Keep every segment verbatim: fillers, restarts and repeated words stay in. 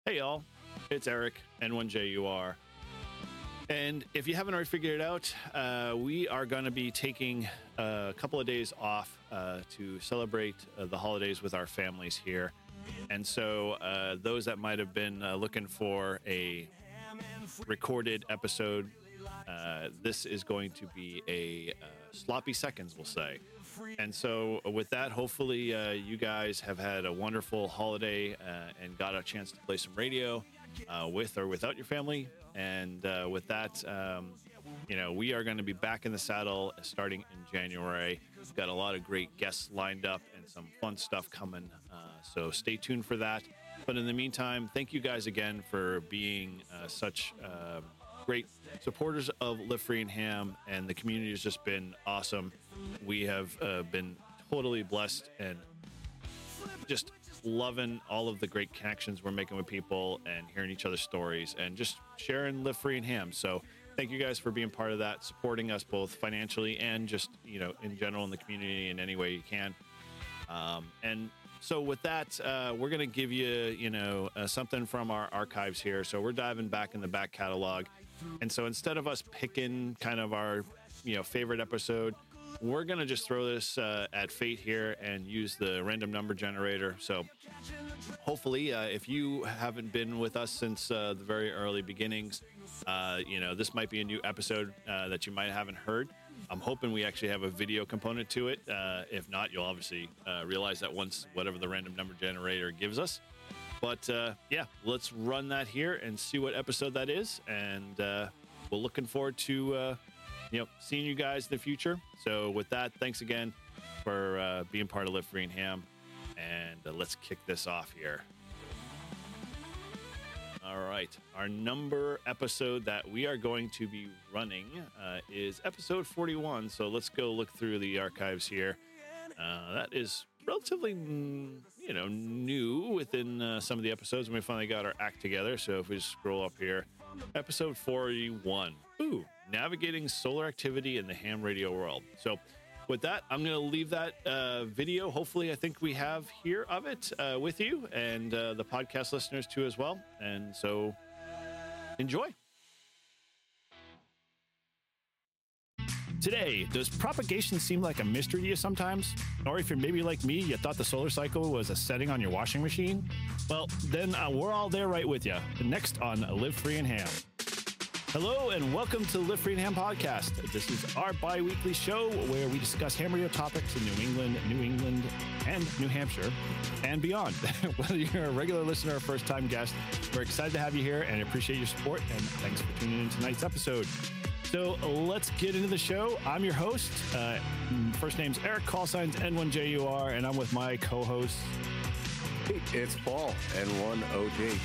Hey y'all, it's Eric, N one J U R. And if you haven't already figured it out, uh, we are going to be taking a couple of days off uh, to celebrate uh, the holidays with our families here. And so uh, those that might have been uh, looking for a recorded episode, uh, this is going to be a uh, sloppy seconds, we'll say. And so with that, hopefully uh, you guys have had a wonderful holiday uh, and got a chance to play some radio uh, with or without your family. And uh, with that, um, you know, we are going to be back in the saddle starting in January. We've got a lot of great guests lined up and some fun stuff coming. Uh, so stay tuned for that. But in the meantime, thank you guys again for being uh, such uh, great supporters of Live Free and Ham, and the community has just been awesome. We have uh, been totally blessed and just loving all of the great connections we're making with people and hearing each other's stories and just sharing Live Free and Ham. So thank you guys for being part of that, supporting us both financially and just, you know, in general in the community in any way you can. Um, and so with that, uh, we're going to give you, you know, uh, something from our archives here. So we're diving back in the back catalog. And so instead of us picking kind of our, you know, favorite episode, we're going to just throw this uh, at fate here and use the random number generator. So hopefully, uh, if you haven't been with us since uh, the very early beginnings, uh, you know, this might be a new episode uh, that you might haven't heard. I'm hoping we actually have a video component to it. Uh, if not, you'll obviously uh, realize that once whatever the random number generator gives us. But uh, yeah, let's run that here and see what episode that is. And uh, we're looking forward to, uh, you know, seeing you guys in the future. So with that, thanks again for uh, being part of Live Free and Ham. And uh, let's kick this off here. All right. Our number episode that we are going to be running uh, is episode forty-one. So let's go look through the archives here. Uh, that is relatively, you know, new within uh, some of the episodes. And we finally got our act together. So if we just scroll up here, episode forty-one. Ooh, navigating solar activity in the ham radio world. So with that, I'm going to leave that uh, video. Hopefully, I think we have here of it uh, with you and uh, the podcast listeners too as well. And so enjoy. Today, does propagation seem like a mystery to you sometimes? Or if you're maybe like me, you thought the solar cycle was a setting on your washing machine? Well, then uh, we're all there right with you. Next on Live Free and Ham. Hello and welcome to the Live Free and Ham podcast. This is our bi-weekly show where we discuss ham radio topics in New England, New England, and New Hampshire, and beyond. Whether you're a regular listener or first-time guest, we're excited to have you here and appreciate your support, and thanks for tuning in to tonight's episode. So let's get into the show. I'm your host. Uh, first name's Eric, call signs N one J U R, and I'm with my co-host. Hey, it's Paul, N one O J.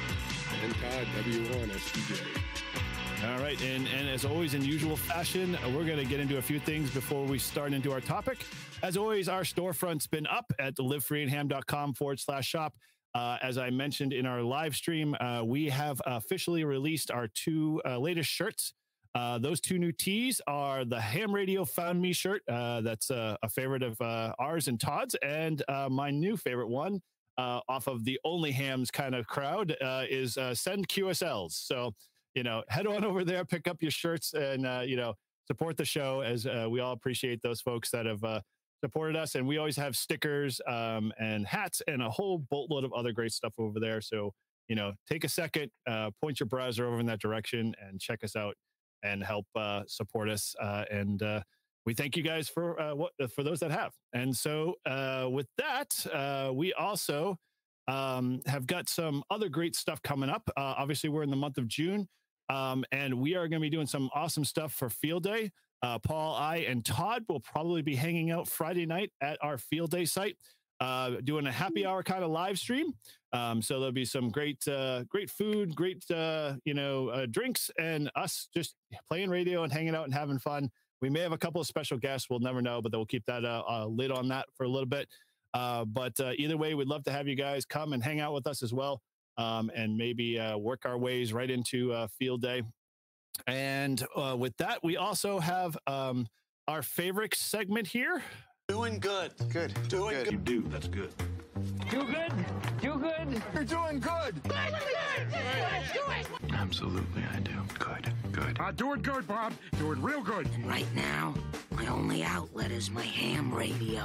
And Todd, W one S T J. All right, and, and as always, in usual fashion, we're going to get into a few things before we start into our topic. As always, our storefront's been up at livefreeandham.com forward slash shop. Uh, as I mentioned in our live stream, uh, we have officially released our two uh, latest shirts. Uh, those two new tees are the Ham Radio Found Me shirt. Uh, that's uh, a favorite of uh, ours and Todd's. And uh, my new favorite one uh, off of the Only Hams kind of crowd uh, is uh, Send Q S Ls. So, you know, head on over there, pick up your shirts and, uh, you know, support the show as uh, we all appreciate those folks that have uh, supported us. And we always have stickers um, and hats and a whole boatload of other great stuff over there. So, you know, take a second, uh, point your browser over in that direction and check us out and help uh, support us. Uh, and uh, we thank you guys for uh, what for those that have. And so uh, with that, uh, we also um, have got some other great stuff coming up. Uh, obviously, we're in the month of June. Um, and we are going to be doing some awesome stuff for Field Day. Uh, Paul, I, and Todd will probably be hanging out Friday night at our Field Day site, uh, doing a happy hour kind of live stream. Um, so there'll be some great, uh, great food, great, uh, you know, uh, drinks, and us just playing radio and hanging out and having fun. We may have a couple of special guests. We'll never know, but we'll keep that uh, uh, lid on that for a little bit. Uh, but uh, either way, we'd love to have you guys come and hang out with us as well. Um, and maybe uh, work our ways right into uh, Field Day. And uh, with that, we also have um, our favorite segment here. Doing good. Good. Doing good. You do. That's good. Do good. Do good. You're doing good. Absolutely, I do. Good, good. Uh, do it good, Bob. Do it real good. Right now, my only outlet is my ham radio.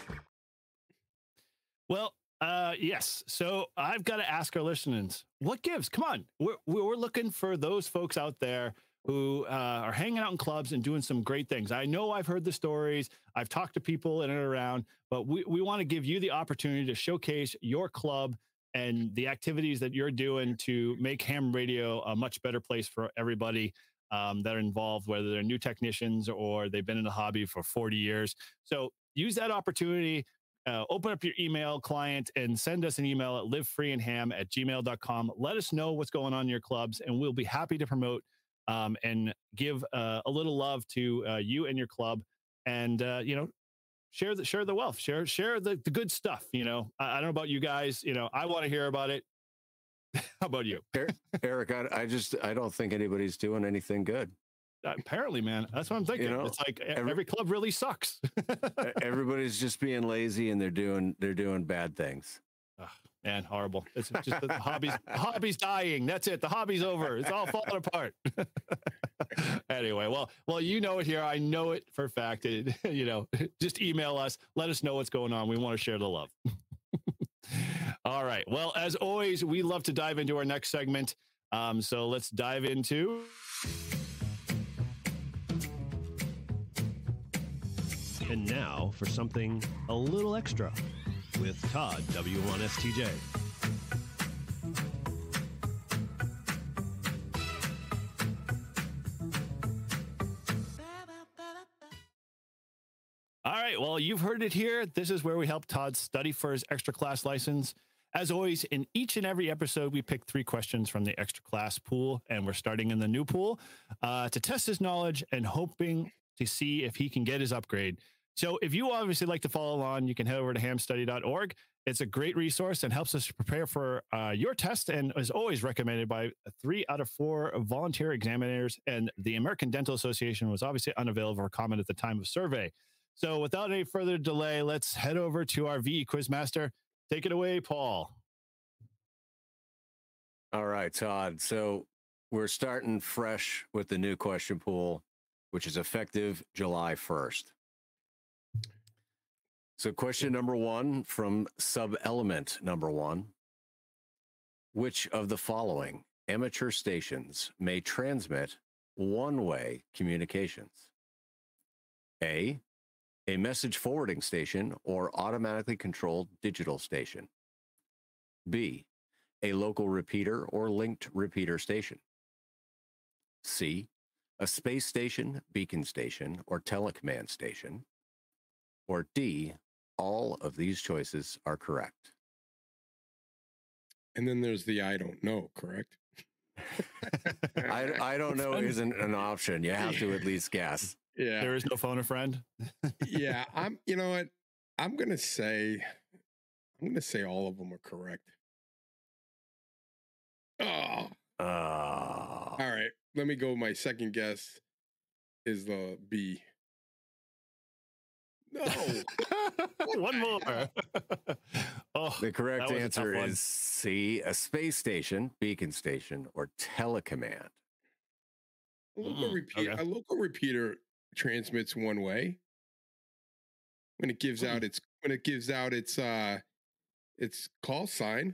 Well, uh, yes. So I've got to ask our listeners, what gives? Come on. We're, we're looking for those folks out there who uh, are hanging out in clubs and doing some great things. I know I've heard the stories. I've talked to people in and around, but we, we want to give you the opportunity to showcase your club and the activities that you're doing to make ham radio a much better place for everybody um, that are involved, whether they're new technicians or they've been in the hobby for forty years. So use that opportunity. Uh, open up your email client and send us an email at livefreeandham at gmail dot com. Let us know what's going on in your clubs, and we'll be happy to promote um, and give uh, a little love to uh, you and your club, and uh, you know, share the share the wealth, share share the, the good stuff. You know, I, I don't know about you guys. You know, I want to hear about it. How about you, Eric? I, I just I don't think anybody's doing anything good. Uh, apparently, man, that's what I'm thinking. You know, it's like every, every club really sucks. Everybody's just being lazy and they're doing they're doing bad things. Oh, man, horrible. It's just the hobby's hobby's dying. That's it. The hobby's over. It's all falling apart. Anyway, well, well, you know it here. I know it for a fact. It, you know, just email us. Let us know what's going on. We want to share the love. All right. Well, as always, we love to dive into our next segment. Um, so let's dive into. And now for something a little extra with Todd W one S T J. All right, well, you've heard it here. This is where we help Todd study for his extra class license. As always, in each and every episode, we pick three questions from the extra class pool, and we're starting in the new pool uh, to test his knowledge and hoping to see if he can get his upgrade. So if you obviously like to follow along, you can head over to ham study dot org. It's a great resource and helps us prepare for uh, your test, and is always recommended by three out of four volunteer examiners. And the American Dental Association was obviously unavailable for comment at the time of survey. So without any further delay, let's head over to our V E Quizmaster. Take it away, Paul. All right, Todd. So we're starting fresh with the new question pool, which is effective July first. So question number one from sub-element number one. Which of the following amateur stations may transmit one-way communications? A, a message forwarding station or automatically controlled digital station. B, a local repeater or linked repeater station. C, a space station, beacon station, or telecommand station. Or D, all of these choices are correct. And then there's the I don't know, correct? I, I don't know isn't an option. You have to at least guess. Yeah. There is no phone a friend. Yeah, I'm you know what? I'm gonna say I'm gonna say all of them are correct. Oh. Uh, All right. Let me go. My second guess is the B. No. One more. Oh, the correct that was a answer tough one. is C, a space station, beacon station, or telecommand. A local, Mm, repeater, okay. a local repeater transmits one way when it gives out its when it gives out its uh its call sign.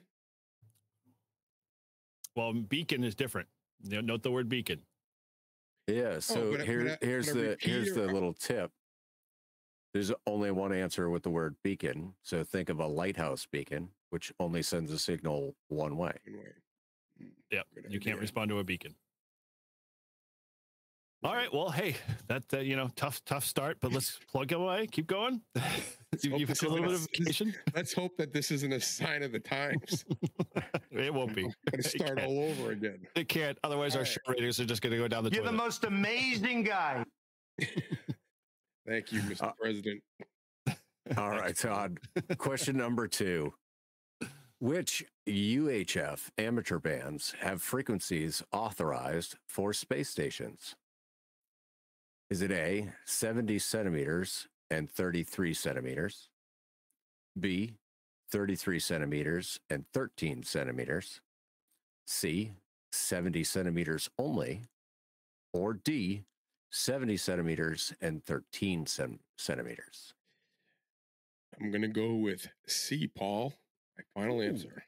Well, beacon is different. You know, note the word beacon. Yeah. So but a- here, but a- here's but a the here's the repeater- little tip. There's only one answer with the word beacon. So think of a lighthouse beacon, which only sends a signal one way. One way. Mm, Yep. good You can't idea. respond to a beacon. All right. Well, hey, that uh, you know, tough, tough start, but let's plug away. Keep going. you, hope you've this had a little bit isn't of a- vacation. Let's hope that this isn't a sign of the times. It won't be. I'm gonna It start can't. all over again. It can't. Otherwise, our All show ratings are just going to go down the You're the toilet. most amazing guy. Thank you, Mister Uh, President. All right, Todd. Question number two. Which U H F amateur bands have frequencies authorized for space stations? Is it A, seventy centimeters and thirty-three centimeters? B, thirty-three centimeters and thirteen centimeters? C, seventy centimeters only, or D, seventy centimeters and thirteen cent- centimeters? I'm gonna go with C, Paul. My final answer.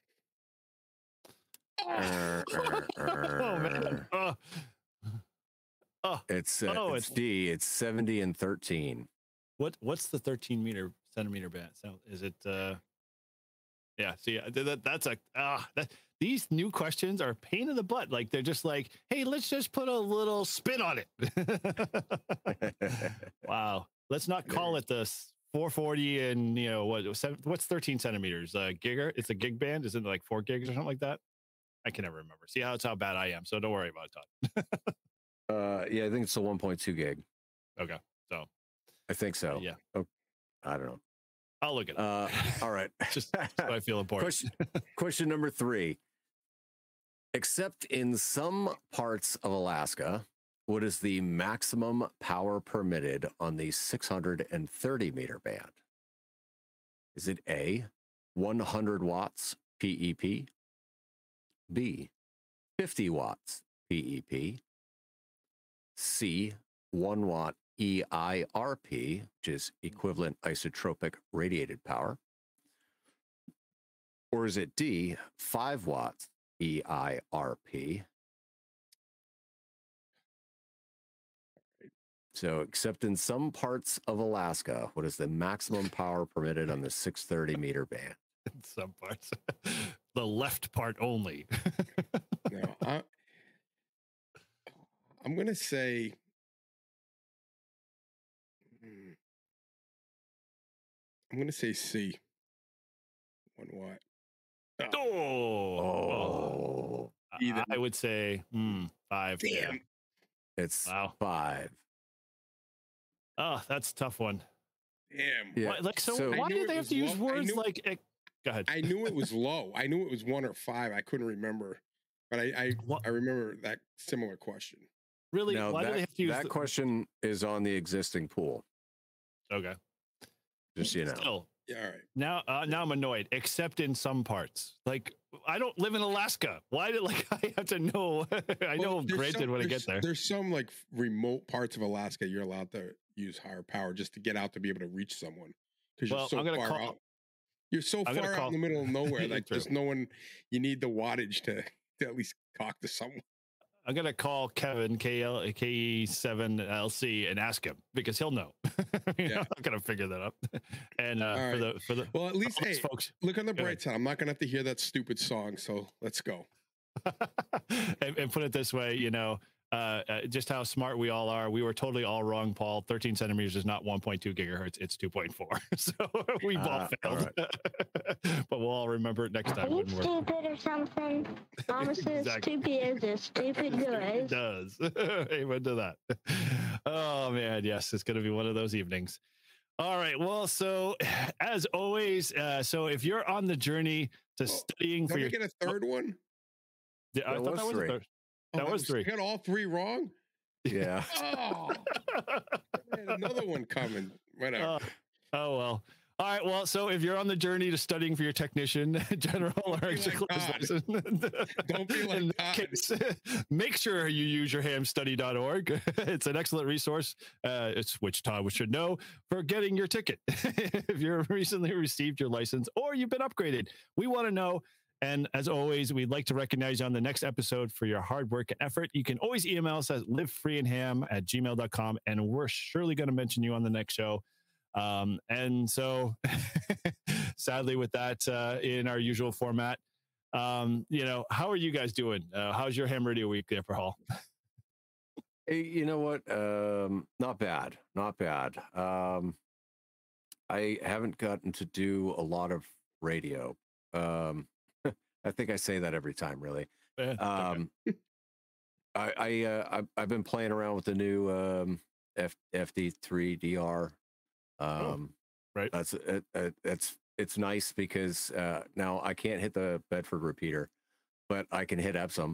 Er, er, Oh man. er. Oh. Oh. It's, uh, Oh, it's it's- D. It's seventy and thirteen. What what's the thirteen meter centimeter band? So is it uh yeah, see uh, that, that's a ah that, these new questions are a pain in the butt. Like they're just like, hey, let's just put a little spin on it. Wow. Let's not call it the s- four forty and you know what seven, what's thirteen centimeters? Uh giga? It's a gig band, is it like four gigs or something like that? I can never remember. See how it's how bad I am. So don't worry about it, Todd. uh, yeah, I think it's a one point two gig. Okay. So I think so. yeah. Oh, I don't know. I'll look at it. Uh, all right. Just so I feel important. Question, question number three. Except in some parts of Alaska, what is the maximum power permitted on the six hundred thirty meter band? Is it A, one hundred watts P E P, B, fifty watts P E P, C, one watt E I R P, which is equivalent isotropic radiated power, or is it D, five watts E I R P? So, except in some parts of Alaska, what is the maximum power permitted on the six thirty meter band? In some parts. The left part only. No, I, I'm gonna say. hmm, I'm gonna say C. One watt. Oh, Oh, I- Either. I would say hmm, five. yeah. Damn. it's Wow. five. Oh, that's a tough one. Damn. Yeah. Why, like, so, so- why I do knew they it have was to use low. I words knew- like? eh, Go ahead. I knew it was low. I knew it was one or five. I couldn't remember, but I I, What- I remember that similar question. Really? Now, Why that, do they have to use that the- question is on the existing pool, Okay. just so you know. Still, Yeah, all right. now, uh, now I'm annoyed. Except in some parts, like I don't live in Alaska. Why did like I have to know? I know, Well, there's granted, some- when I there's- get there. There's some like remote parts of Alaska you're allowed to use higher power just to get out to be able to reach someone because Well, you're so I'm gonna far call- out. You're so I'm gonna far out call- in the middle of nowhere. Like True. there's no one. You need the wattage to, to at least talk to someone. I'm gonna call Kevin K L K E seven L C and ask him because he'll know. You know, Yeah. I'm not gonna figure that up. And uh, All for right. the for the Well, at least for hey, those folks, look on the Go bright ahead. side. I'm not gonna have to hear that stupid song. So let's go. and, and put it this way, you know, uh, uh, just how smart we all are. We were totally all wrong, Paul. thirteen centimeters is not one point two gigahertz; it's two point four. So we've all Ah, all failed. But we'll all remember it next Are time you when we're. stupid or something? Mama says Exactly. stupid is as stupid It does. does. Amen to that. Oh man, yes, it's going to be one of those evenings. All right. Well, so as always, uh, so if you're on the journey to Well, studying for Don't we your, get a third one? Yeah, I That thought was that was a three. third. Oh, That was three. I got all three wrong. Yeah. Oh, man, another one coming. Whatever. Uh, oh well. All right. Well, so if you're on the journey to studying for your technician, general, or be like electrical Todd. license, Don't be like in that Todd. case, make sure you use your ham study dot org. It's an excellent resource. Uh, it's which Todd should know for getting your ticket. If you're recently received your license or you've been upgraded, we want to know. And as always, we'd like to recognize you on the next episode for your hard work and effort. You can always email us at livefreeandham at gmail dot com, and we're surely going to mention you on the next show. Um, and so, sadly, with that uh, in our usual format, um, you know, how are you guys doing? Uh, how's your ham radio week there, Hall? Hey, you know what? Um, not bad. Not bad. Um, I haven't gotten to do a lot of radio. Um, I think I say that every time, really. Eh, okay. Um, I, I, uh, I've, I've been playing around with the new um, F, F D three D R. Um, right. That's it, it, it's it's nice because uh, now I can't hit the Bedford repeater, but I can hit Epsom.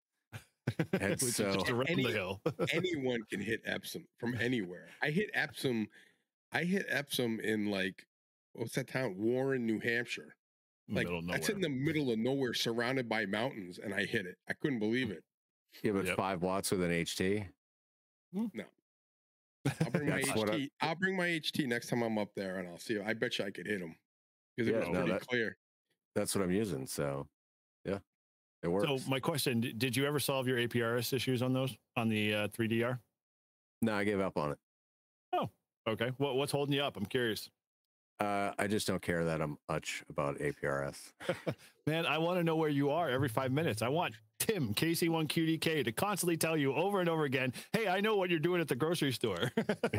And Which is so- just around Any- the hill. Anyone can hit Epsom from anywhere. I hit Epsom. I hit Epsom in like what's that town? Warren, New Hampshire. Like Middle of that's in nowhere. the middle of nowhere, surrounded by mountains, and I hit it. I couldn't believe it. Yeah, but Yep. five watts with an H T. I'll bring my That's what I- H T. I'll bring my H T next time I'm up there, and I'll see. I bet you I could hit him because it Yeah, was no, pretty that- clear. That's what I'm using. So, yeah, it works. So my question: d- Did you ever solve your A P R S issues on those on the uh, three D R? no, I gave up on it. Okay, what what's holding you up? I'm curious. Uh, I just don't care that much about A P R S. Man, I want to know where you are every five minutes. I want Tim, K C one Q D K, to constantly tell you over and over again, hey, I know what you're doing at the grocery store.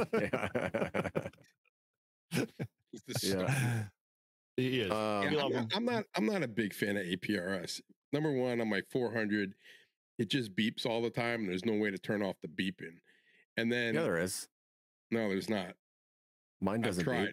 He's the star. yeah. He is. Um, We Yeah, love I'm, him. not, I'm not. I'm not a big fan of A P R S. Number one, on my four hundred, it just beeps all the time. And there's no way to turn off the beeping. And then yeah, there is. no, there's not. Mine I've doesn't. tried. beep.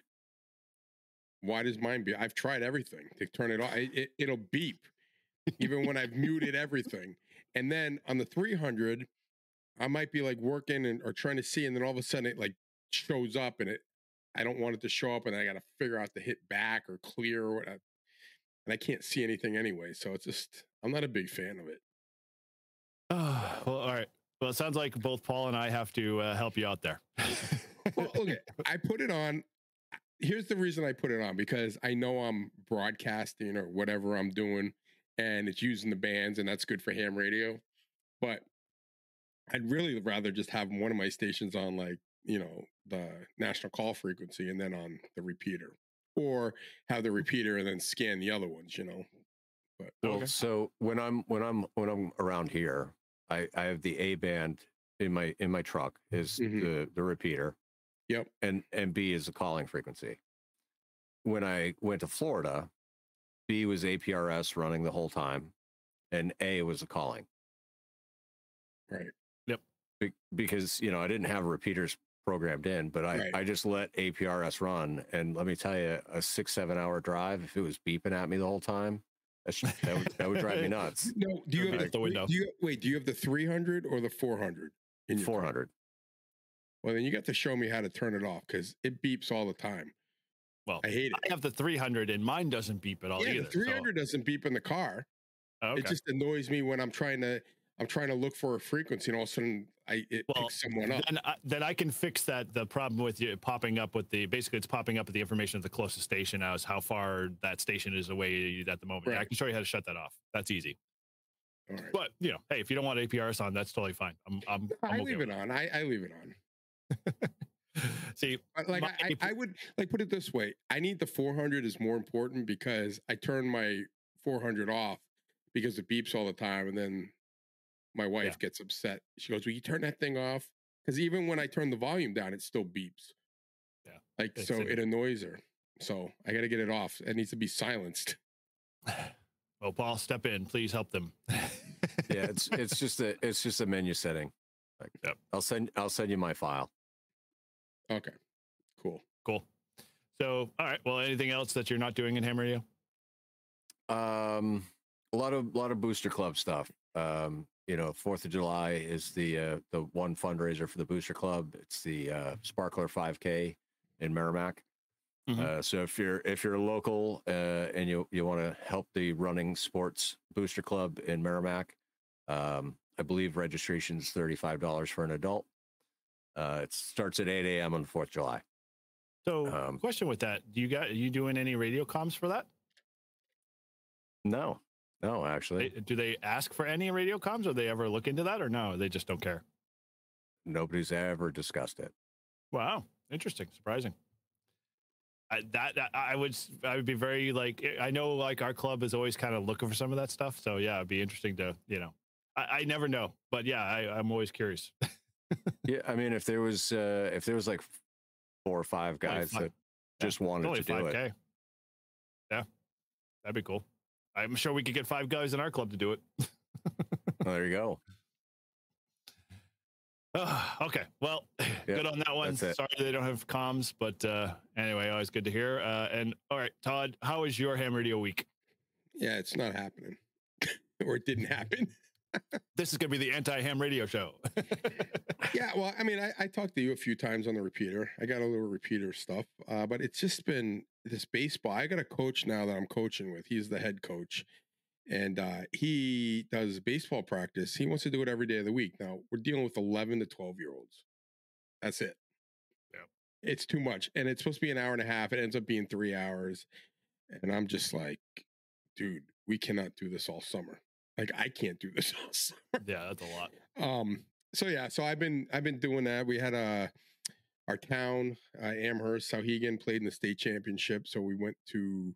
Why does mine beep? I've tried everything to turn it off. It, it, it'll beep even when I've muted everything. And then on the three hundred, I might be like working and or trying to see, and then all of a sudden it like shows up, and it I don't want it to show up, and I got to figure out to hit back or clear or what. And I can't see anything anyway, so it's just I'm not a big fan of it. Well, all right. Well, it sounds like both Paul and I have to uh, help you out there. Well, okay, I put it on. Here's the reason I put it on, because I know I'm broadcasting or whatever I'm doing, and it's using the bands, and that's good for ham radio. But I'd really rather just have one of my stations on, like, you know, the national call frequency, and then on the repeater, or have the repeater and then scan the other ones, you know. But Well, Okay. so when I'm when I'm when I'm around here, I, I have the A band in my in my truck is Mhm. the the repeater. Yep. And and B is the calling frequency. When I went to Florida, B was A P R S running the whole time, and A was the calling. right, Be- because you know I didn't have repeaters programmed in, but I Right. I just let A P R S run, and let me tell you, a six seven hour drive, if it was beeping at me the whole time, that's, that would that would drive me nuts. no, do you Turn have back the, the window. Do you, wait, do you have the three hundred or the four hundred? In your car? Four hundred. Well, then you got to show me how to turn it off, because it beeps all the time. Well, I hate it. I have the three hundred and mine doesn't beep at all Yeah, either. the three hundred doesn't beep in the car. So, okay. It just annoys me when I'm trying to I'm trying to look for a frequency, and all of a sudden I it Well, picks someone up. then, I, then I can fix that. The problem with you popping up with the basically it's popping up with the information of the closest station as how far that station is away at the moment. Yeah, I Right. can show you how to shut that off. That's easy. All right. But you know, hey, if you don't want A P R S on, that's totally fine. I'm I'm, I'm I okay leave with it on. I, I leave it on. it. See, I- Like My- I, I would like put it this way. I need the four hundred is more important, because I turn my four hundred off because it beeps all the time, and then my wife Yeah. gets upset. She goes, "Will you turn that thing off?" Because even when I turn the volume down, it still beeps. Yeah. Like It's so, in- it annoys her. So I got to get it off. It needs to be silenced. well, Paul, step in, please help them. Yeah, it's it's just a it's just a menu setting. Like, Yep. I'll send I'll send you my file. Okay, cool. Cool. So, all right. Well, anything else that you're not doing in Ham Radio? Um, a lot of lot of booster club stuff. Um, you know, Fourth of July is the uh, the one fundraiser for the booster club. It's the uh, Sparkler five K in Merrimack. Mhm. Uh, so if you're if you're local uh, and you you want to help the running sports booster club in Merrimack, um, I believe registration is thirty-five dollars for an adult. Uh, it starts at eight a.m. on the Fourth of July. So, Um, question with that: Do you got are you doing any radio comms for that? No, no, actually, They, do they ask for any radio comms, or they ever look into that, or no? They just don't care. nobody's ever discussed it. Wow, interesting, surprising. I, that, that I would s- I would be very like I know like our club is always kind of looking for some of that stuff. So yeah, it'd be interesting to you know. I, I never know, but yeah, I, I'm always curious. Yeah, I mean, if there was uh, if there was like four or five guys five. that just wanted Only to do five it, K. Yeah, that'd be cool. I'm sure we could get five guys in our club to do it. well, there you go. Ah, okay, well, good on that one. that's it. Sorry they don't have comms, but uh, anyway, always good to hear. Uh, and all right, Todd, how was your ham radio week? Yeah, it's not happening, or it didn't happen. This is going to be the anti-ham radio show. Yeah, well, I mean, I, I talked to you a few times on the repeater. I got a little repeater stuff, uh, but it's just been this baseball. I got a coach now that I'm coaching with. He's the head coach, and uh, he does baseball practice. He wants to do it every day of the week. Now we're dealing with eleven to twelve year olds. That's it. Yeah, it's too much, and it's supposed to be an hour and a half. It ends up being three hours, and I'm just like, dude, we cannot do this all summer. Like I can't do this all summer. Yeah, that's a lot. Um. So yeah. So I've been I've been doing that. We had a our town uh, Amherst Sauhegan played in the state championship. So we went to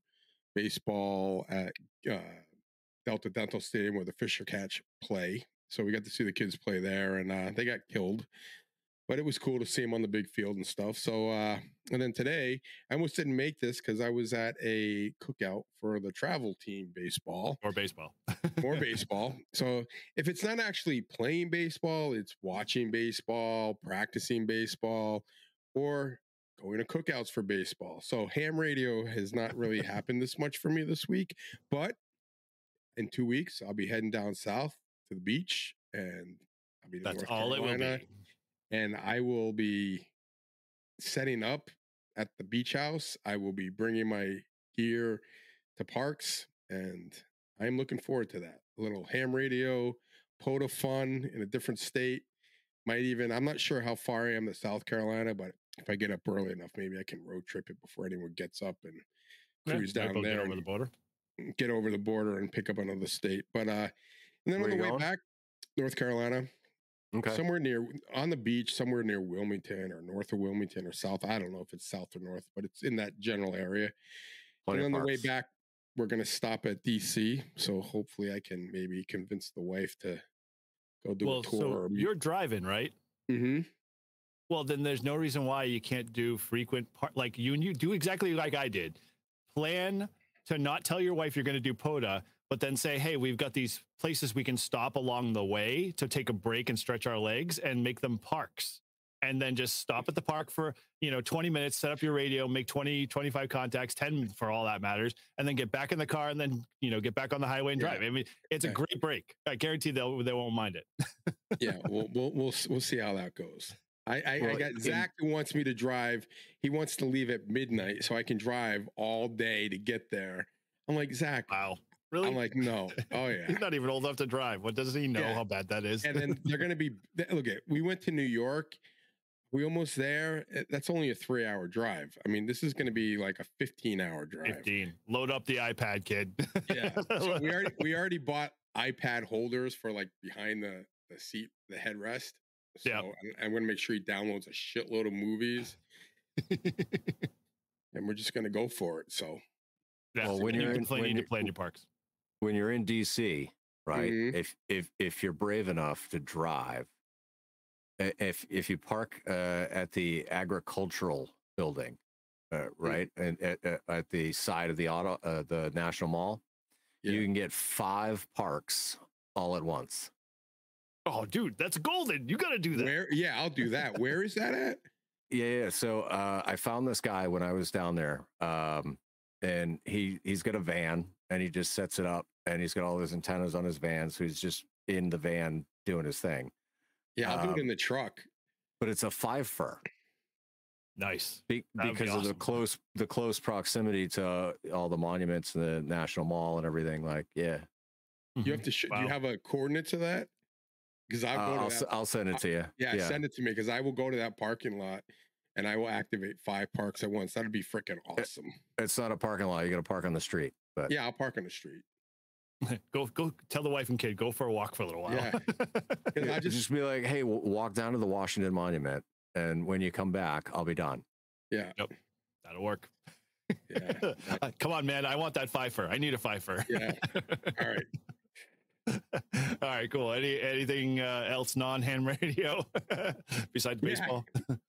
baseball at uh, Delta Dental Stadium where the Fisher Cats play. So we got to see the kids play there, and uh, they got killed. But it was cool to see them on the big field and stuff. So, uh, and then today, I almost didn't make this because I was at a cookout for the travel team baseball. Or baseball. Or baseball. So if it's not actually playing baseball, it's watching baseball, practicing baseball, or going to cookouts for baseball. So ham radio has not really happened this much for me this week. But in two weeks, I'll be heading down south to the beach, and I'll be in That's North all Carolina. it will be. And I will be setting up at the beach house. I will be bringing my gear to Parks, and I'm looking forward to that. A little ham radio, POTA fun in a different state. Might even, I'm not sure how far I am to South Carolina, but if I get up early enough, maybe I can road trip it before anyone gets up and cruise Yeah, down there. Get over the border. Get over the border and pick up another state. But, uh, and then Where on the you way going? back, North Carolina. Okay. Somewhere near on the beach, somewhere near Wilmington or north of Wilmington or south. I don't know if it's south or north, but it's in that general area. Plenty and of on the way parks. back, we're going to stop at D C. So hopefully I can maybe convince the wife to go do Well, a tour. so or you're driving, right? hmm Well, then there's no reason why you can't do frequent part. Like you and you do exactly like I did. Plan to not tell your wife you're going to do POTA, but then say, hey, we've got these places we can stop along the way to take a break and stretch our legs and make them parks. And then just stop at the park for, you know, twenty minutes, set up your radio, make twenty, twenty-five contacts, ten for all that matters, and then get back in the car and then, you know, get back on the highway and Yeah. drive. I mean, it's a Yeah. great break. I guarantee they'll, they won't mind it. Yeah, we'll, we'll we'll we'll see how that goes. I I, Well, I got in- Zach who wants me to drive. He wants to leave at midnight so I can drive all day to get there. I'm like, Zach. Wow. Really? I'm like, no. Oh yeah. He's not even old enough to drive. What does he know Yeah. how bad that is? And then they're going to be look at. We went to New York. We almost there. Eh, That's only a three hour drive. I mean, this is going to be like a fifteen hour drive. fifteen. Load up the iPad, kid. Yeah. So we already we already bought iPad holders for like behind the the seat, the headrest. So Yeah. I'm, I'm going to make sure he downloads a shitload of movies, and we're just going to go for it. So Yeah, Well, when and you you're in- definitely when need to you- plan your parks. When you're in D C, right? Mhm. If if if you're brave enough to drive, i- if if you park uh, at the agricultural building, uh, right, and at, at- at the side of the auto, uh, the National Mall, yeah. you can get five parks all at once. Oh, dude, that's golden. You got to do that. Where? Yeah, I'll do that. Where is that at? Yeah, yeah. So uh, I found this guy when I was down there, um, and he he's got a van, and he just sets it up, and he's got all his antennas on his van, so he's just in the van doing his thing. Yeah, I'll do Um, it in the truck. But it's a five fur Nice. be, That'd be because of the awesome. close the close proximity to all the monuments and the National Mall and everything. Like, yeah, You have to. Sh- Do you Wow. have a coordinate to that? Because uh, I'll go to I'll that. s- I'll send it to you. Yeah, send it to me because I will go to that parking lot and I will activate five parks at once. That'd be freaking awesome. It's not a parking lot. You got to park on the street. But Yeah, I'll park on the street. go, go tell the wife and kid, go for a walk for a little while. Yeah. 'Cause I just, just, be like, hey, w- walk down to the Washington Monument, and when you come back, I'll be done. yeah, That'll work. yeah, Come on, man. I want that fifer. I need a fifer. yeah. All right. All right, cool. Any anything uh, else non-ham radio besides Yeah. baseball?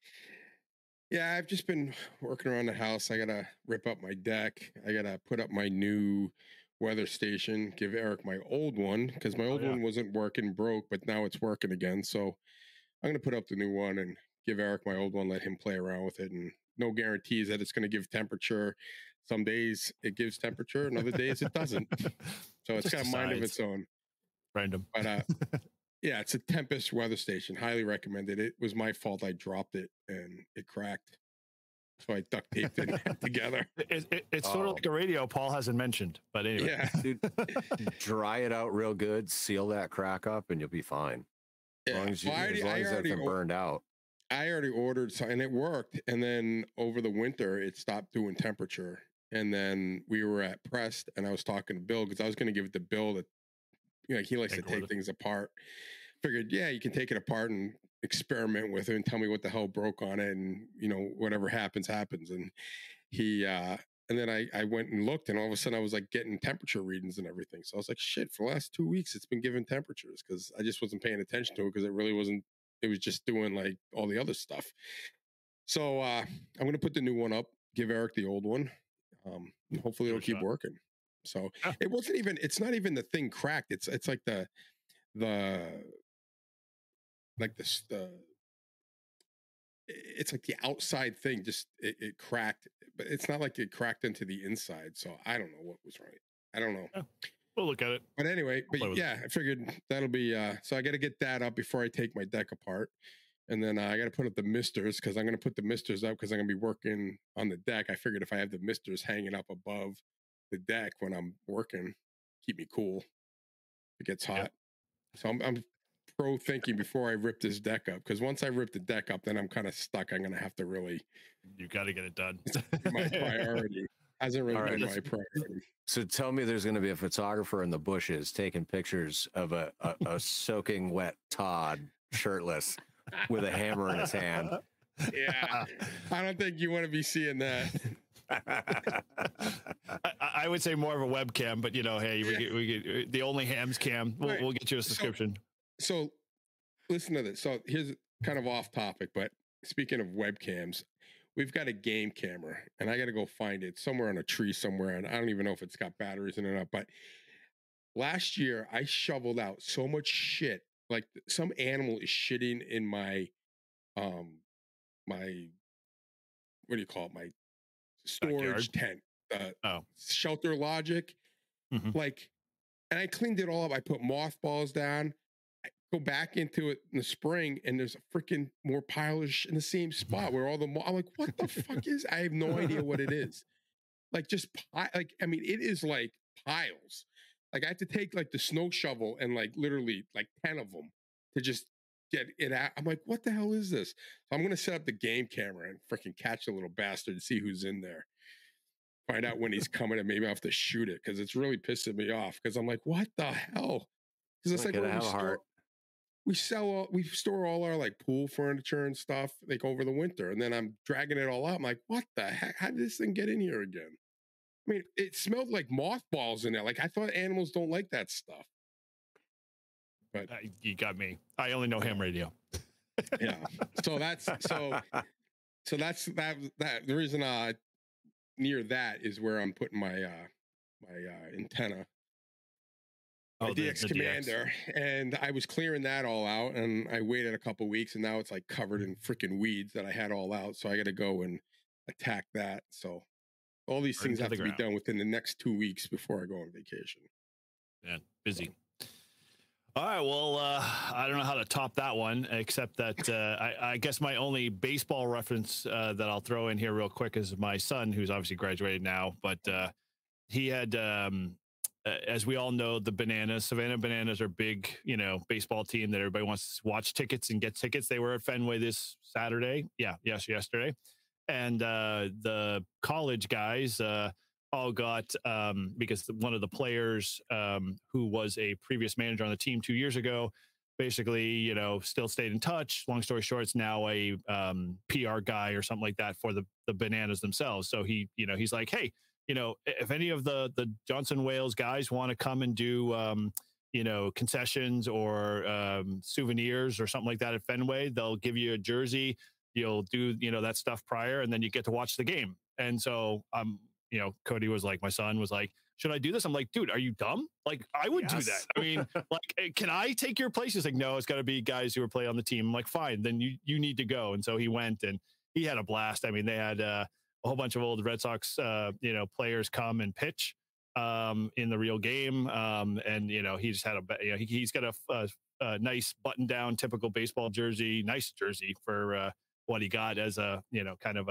Yeah, I've just been working around the house. I gotta rip up my deck. I gotta put up my new weather station. Give Eric my old one because my old yeah. one wasn't working, broke, but now it's working again. So I'm gonna put up the new one and give Eric my old one. Let him play around with it, and no guarantees that it's gonna give temperature. Some days it gives temperature, and other days it doesn't. So it's Just got a mind of decides. its own. Random. But uh, yeah, it's a Tempest weather station. Highly recommended. It was my fault. I dropped it and it cracked. So I duct taped it together. It, it, it's sort of Oh. like a radio Paul hasn't mentioned, but anyway. Yeah. Dude, dry it out real good, seal that crack up, and you'll be fine. As Yeah. long as, you, Well, I as, already, long I as already it's o- burned out. I already ordered some, and it worked. And then over the winter, it stopped doing temperature. And then we were at Prest, and I was talking to Bill because I was going to give it to Bill that, you know, he likes Take to take order. things apart. Figured, yeah, you can take it apart and experiment with it and tell me what the hell broke on it, and you know, whatever happens, happens. And he, uh, and then I, I went and looked, and all of a sudden I was like getting temperature readings and everything. So I was like, shit, for the last two weeks, it's been giving temperatures because I just wasn't paying attention to it because it really wasn't, it was just doing like all the other stuff. So uh, I'm going to put the new one up, give Eric the old one. Um, and hopefully Give it'll it a keep shot. working. So Yeah. it wasn't even, it's not even the thing cracked. It's, it's like the, the, like this, the, it's like the outside thing just it, it cracked, but it's not like it cracked into the inside. So I don't know what was right. I don't know. We'll look at it. But anyway, but play with it. yeah, I figured that'll be uh so I got to get that up before I take my deck apart. And then uh, I got to put up the misters because I'm going to put the misters up because I'm going to be working on the deck. I figured if I have the misters hanging up above the deck when I'm working, keep me cool. It gets hot. Yep. So I'm, I'm pro thinking before I rip this deck up because once I rip the deck up, then I'm kind of stuck. I'm going to have to really, You got to get it done. my priority hasn't really All right, been let's- my priority. So tell me there's going to be a photographer in the bushes taking pictures of a, a, a soaking wet Todd shirtless with a hammer in his hand. Yeah. I don't think you want to be seeing that. I, I would say more of a webcam, but you know, hey, we Yeah. get, we get the only hams cam. We'll, Right. we'll get you a So- subscription. So listen to this. So here's kind of off topic, but speaking of webcams, we've got a game camera and I got to go find it somewhere on a tree somewhere. And I don't even know if it's got batteries in it or not. But last year I shoveled out so much shit. Like some animal is shitting in my, um, my, what do you call it? My storage tent, uh, Oh. Shelter Logic. Mhm. Like, and I cleaned it all up. I put mothballs down. I go back into it in the spring, and there's a freaking more pile of sh- in the same spot where all the mo- I'm like, what the fuck is? I have no idea what it is. Like just pi- like I mean, it is like piles. Like I had to take like the snow shovel and like literally like ten of them to just get it out. I'm like, what the hell is this? So I'm gonna set up the game camera and freaking catch the little bastard and see who's in there. Find out when he's coming, and maybe I have to shoot it because it's really pissing me off. Because I'm like, what the hell? Because it's Not like gonna when we have a store, heart. we sell, all, we store all our like pool furniture and stuff like over the winter, and then I'm dragging it all out. I'm like, what the heck? How did this thing get in here again? I mean, it smelled like mothballs in there. Like I thought animals don't like that stuff. But Uh, you got me. I only know ham radio. yeah, so that's so so that's that that the reason uh near that is where I'm putting my uh my uh antenna. My Oh, the- D X the D X. Commander, and I was clearing that all out, and I waited a couple weeks, and now it's like covered in freaking weeds that I had all out. So I got to go and attack that. So all these Burn things to have the to be ground. done within the next two weeks before I go on vacation. Man, busy. All right. Well, uh, I don't know how to top that one, except that uh, I, I guess my only baseball reference uh, that I'll throw in here real quick is my son, who's obviously graduated now, but uh, he had, um, uh, as we all know, the Bananas, Savannah Bananas are big, you know, baseball team that everybody wants to watch tickets and get tickets. They were at Fenway this Saturday. Yeah. Yes. Yesterday. And uh, the college guys, uh, all got um, because one of the players um, who was a previous manager on the team two years ago, basically, you know, still stayed in touch. Long story short, it's now a um, P R guy or something like that for the the Bananas themselves. So he, you know, he's like, hey, you know, if any of the the Johnson Wales guys want to come and do, um, you know, concessions or um, souvenirs or something like that at Fenway, they'll give you a jersey. You'll do, you know, that stuff prior, and then you get to watch the game. And so um you know, Cody was like, my son was like, should I do this? I'm like, dude, are you dumb? Like, I would do Yes. that. I mean, like, eh, can I take your place? He's like, no, it's got to be guys who are play on the team. I'm like, fine, then you you need to go. And so he went, and he had a blast. I mean, they had uh, a whole bunch of old Red Sox, uh, you know, players come and pitch um, in the real game. Um, and, you know, he just had a, you know, he, he's got a, a, a nice button down, typical baseball jersey, nice jersey for uh, what he got as a, you know, kind of a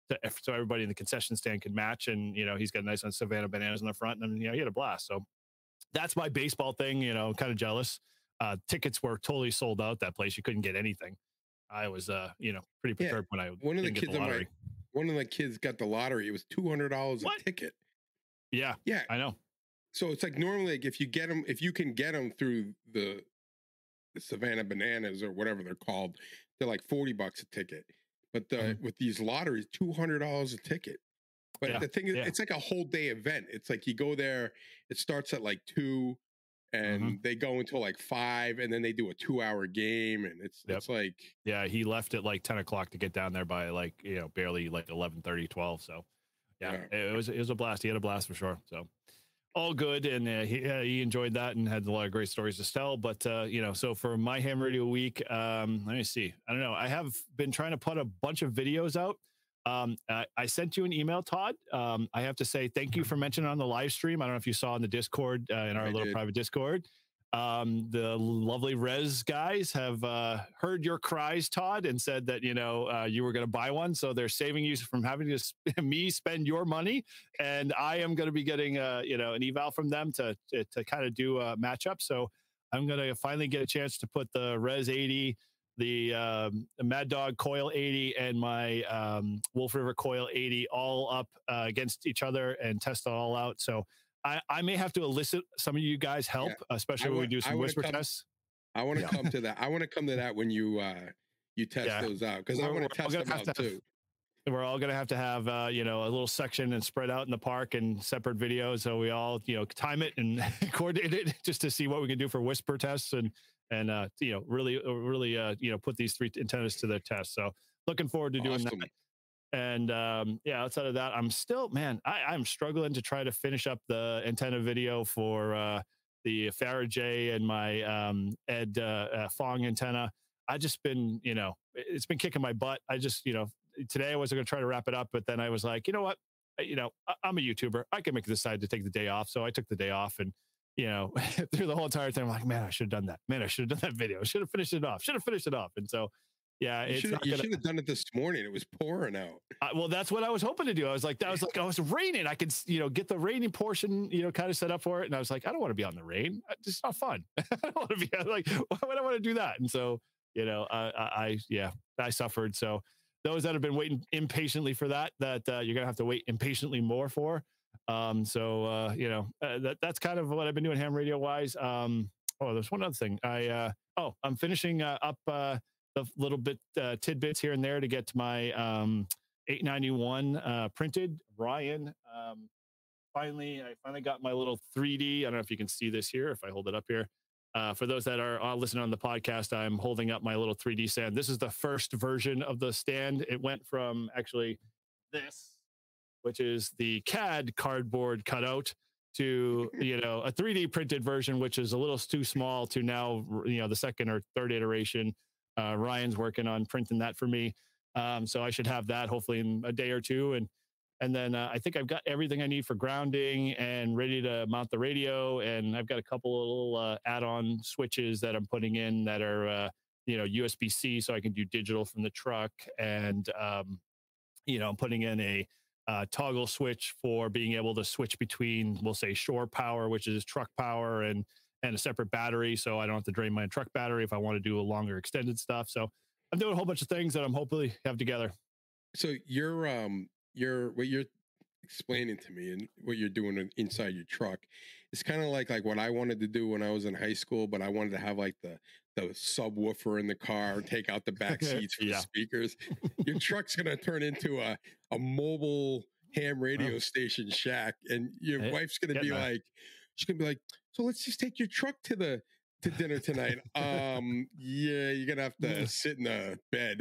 to, so everybody in the concession stand could match. And, you know, he's got nice on Savannah bananas in the front, and, you know, he had a blast. So that's my baseball thing, you know, kind of jealous. Uh, tickets were totally sold out that place. You couldn't get anything. I was, uh, you know, pretty perturbed yeah. when I one of the didn't kids get the lottery. My, one of the kids got the lottery. It was two hundred dollars a ticket. Yeah. Yeah. I know. So it's like normally, like if you get them, if you can get them through the, the Savannah Bananas or whatever they're called, they're like forty bucks a ticket. But the, mm-hmm. with these lotteries, two hundred dollars a ticket. But yeah. the thing is, yeah. it's like a whole day event. It's like you go there, it starts at like two, and mm-hmm. they go until like five, and then they do a two hour game. And it's yep. it's like. Yeah, he left at like ten o'clock to get down there by like, you know, barely like eleven thirty, twelve. So yeah, yeah. It, was, it was a blast. He had a blast for sure. So. All good, and uh, he uh, he enjoyed that and had a lot of great stories to tell. But uh, you know, so for my ham radio week, um, let me see. I don't know. I have been trying to put a bunch of videos out. Um, I, I sent you an email, Todd. Um, I have to say thank you for mentioning on the live stream. I don't know if you saw in the Discord uh, in our I little did. private Discord. Um, the lovely Res guys have uh, heard your cries, Todd, and said that, you know, uh, you were going to buy one. So they're saving you from having to sp- me spend your money. And I am going to be getting, uh, you know, an eval from them to, to, to kind of do a matchup. So I'm going to finally get a chance to put the Res eighty, the, um, the Mad Dog Coil eighty, and my um, Wolf River Coil eighty all up uh, against each other and test it all out. So I, I may have to elicit some of you guys' help, yeah. especially when we do some whisper come, tests. I want to yeah. come to that. I want to come to that when you uh, you test yeah. those out, because I want to test them out to too. Have, we're all going to have to have uh, you know, a little section and spread out in the park and separate videos, so we all, you know, time it and coordinate it just to see what we can do for whisper tests and and uh, you know, really really uh, you know, put these three antennas to their test. So looking forward to doing awesome. that. And um, yeah, outside of that, I'm still, man, I, I'm struggling to try to finish up the antenna video for uh, the Faraday and my um, Ed uh, uh, Fong antenna. I just been, you know, it's been kicking my butt. I just, you know, today I wasn't going to try to wrap it up, but then I was like, you know what, you know, I, I'm a YouTuber. I can make decide to take the day off. So I took the day off, and, you know, through the whole entire time, I'm like, man, I should have done that. Man, I should have done that video. I should have finished it off. Should have finished it off. And so, yeah, you should have done it this morning. It was pouring out. Uh, well, that's what I was hoping to do. I was like, that was like, I was raining. I could, you know, get the raining portion, you know, kind of set up for it. And I was like, I don't want to be on the rain. It's not fun. I don't want to be like, why would I want to do that? And so, you know, I, I, I yeah, I suffered. So those that have been waiting impatiently for that, that uh, you're gonna have to wait impatiently more for. Um, so uh, you know, uh, that that's kind of what I've been doing ham radio wise. Um, oh, there's one other thing. I uh, oh, I'm finishing uh, up. Uh, the little bit uh, tidbits here and there to get to my um, eight ninety-one uh, printed. Ryan, um, finally, I finally got my little three D. I don't know if you can see this here, if I hold it up here. Uh, for those that are uh, listening on the podcast, I'm holding up my little three D stand. This is the first version of the stand. It went from actually this, which is the C A D cardboard cutout, to, you know, a three D printed version, which is a little too small, to now, you know, the second or third iteration. Uh, Ryan's working on printing that for me. Um, so I should have that hopefully in a day or two. And, and then uh, I think I've got everything I need for grounding and ready to mount the radio. And I've got a couple of little uh, add-on switches that I'm putting in that are, uh, you know, U S B C, so I can do digital from the truck. And, um, you know, I'm putting in a uh, toggle switch for being able to switch between, we'll say, shore power, which is truck power, and and a separate battery, so I don't have to drain my truck battery if I want to do a longer extended stuff. So I'm doing a whole bunch of things that I'm hopefully have together. So you're um you're what you're explaining to me and what you're doing inside your truck, it's kind of like like what I wanted to do when I was in high school, but I wanted to have like the the subwoofer in the car, take out the back seats for yeah. the speakers. Your truck's gonna turn into a a mobile ham radio oh. station shack, and your hey, wife's gonna be that. like, she's gonna be like, so let's just take your truck to the to dinner tonight. Um, yeah, you're gonna have to sit in a bed.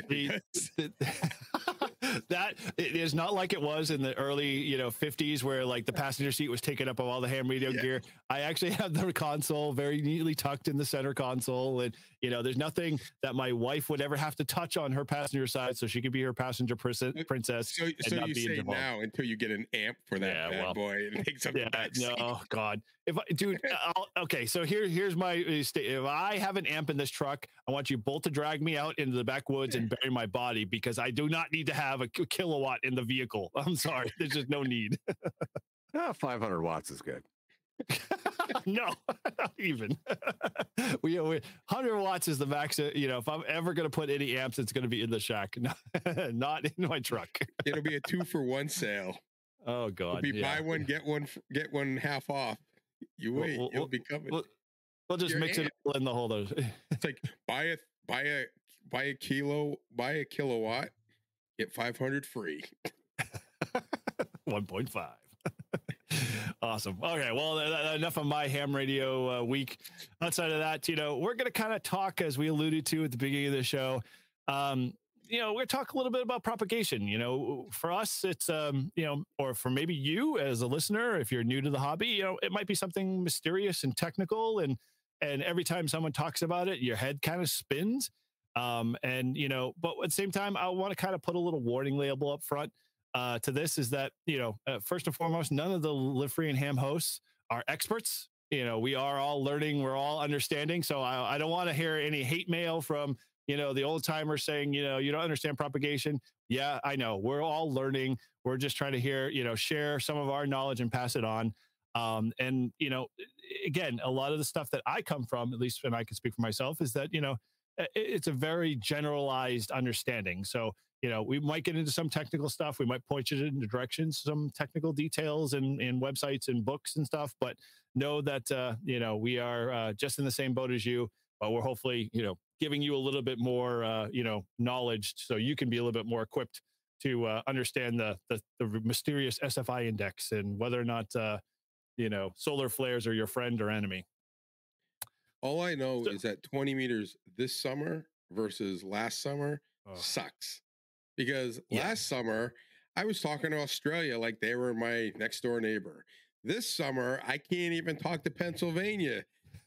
That it is not like it was in the early, you know, fifties, where like the passenger seat was taken up of all the ham radio yeah. gear. I actually have the console very neatly tucked in the center console, and you know, there's nothing that my wife would ever have to touch on her passenger side, so she could be her passenger princess. So, so you say involved. Now until you get an amp for that yeah, bad well, boy and take some yeah, back no, oh God, if I, dude, I'll, okay, so here, here's my if I have an amp in this truck, I want you both to drag me out into the backwoods and bury my body, because I do not need to have a k- kilowatt in the vehicle. I'm sorry, there's just no need. Ah, five hundred watts is good. No, not even. we, we one hundred watts is the max. uh, You know, if I'm ever going to put any amps, it's going to be in the shack, not in my truck. It'll be a two for one sale. Oh It'll God, be yeah. buy one get one f- get one half off. You We'll- wait, we'll- it'll be coming. We'll, we'll just Your mix it amp. all in the holder. It's like buy a buy a buy a kilo buy a kilowatt, get five hundred free. one point five. Awesome. Okay. Well, th- th- enough of my ham radio uh, week. Outside of that, you know, we're going to kind of talk, as we alluded to at the beginning of the show. Um, you know, we're going to talk a little bit about propagation. You know, for us, it's, um, you know, or for maybe you as a listener, if you're new to the hobby, you know, it might be something mysterious and technical. And, and every time someone talks about it, your head kind of spins. Um, and, you know, but at the same time, I want to kind of put a little warning label up front. Uh, to this is that, you know, uh, first and foremost, none of the Live Free and Ham hosts are experts. You know, we are all learning, we're all understanding. So I, I don't want to hear any hate mail from, you know, the old timers saying, you know, you don't understand propagation. Yeah, I know. We're all learning. We're just trying to hear, you know, share some of our knowledge and pass it on. Um, and, you know, again, a lot of the stuff that I come from, at least when I can speak for myself, is that, you know, it, it's a very generalized understanding. So, you know, we might get into some technical stuff. We might point you in the directions, some technical details and in, in websites and books and stuff. But know that, uh, you know, we are uh, just in the same boat as you. But we're hopefully, you know, giving you a little bit more, uh, you know, knowledge so you can be a little bit more equipped to uh, understand the, the the mysterious S F I index and whether or not, uh, you know, solar flares are your friend or enemy. All I know So- is that twenty meters this summer versus last summer Oh. sucks. Because Yeah. last summer, I was talking to Australia like they were my next door neighbor. This summer, I can't even talk to Pennsylvania.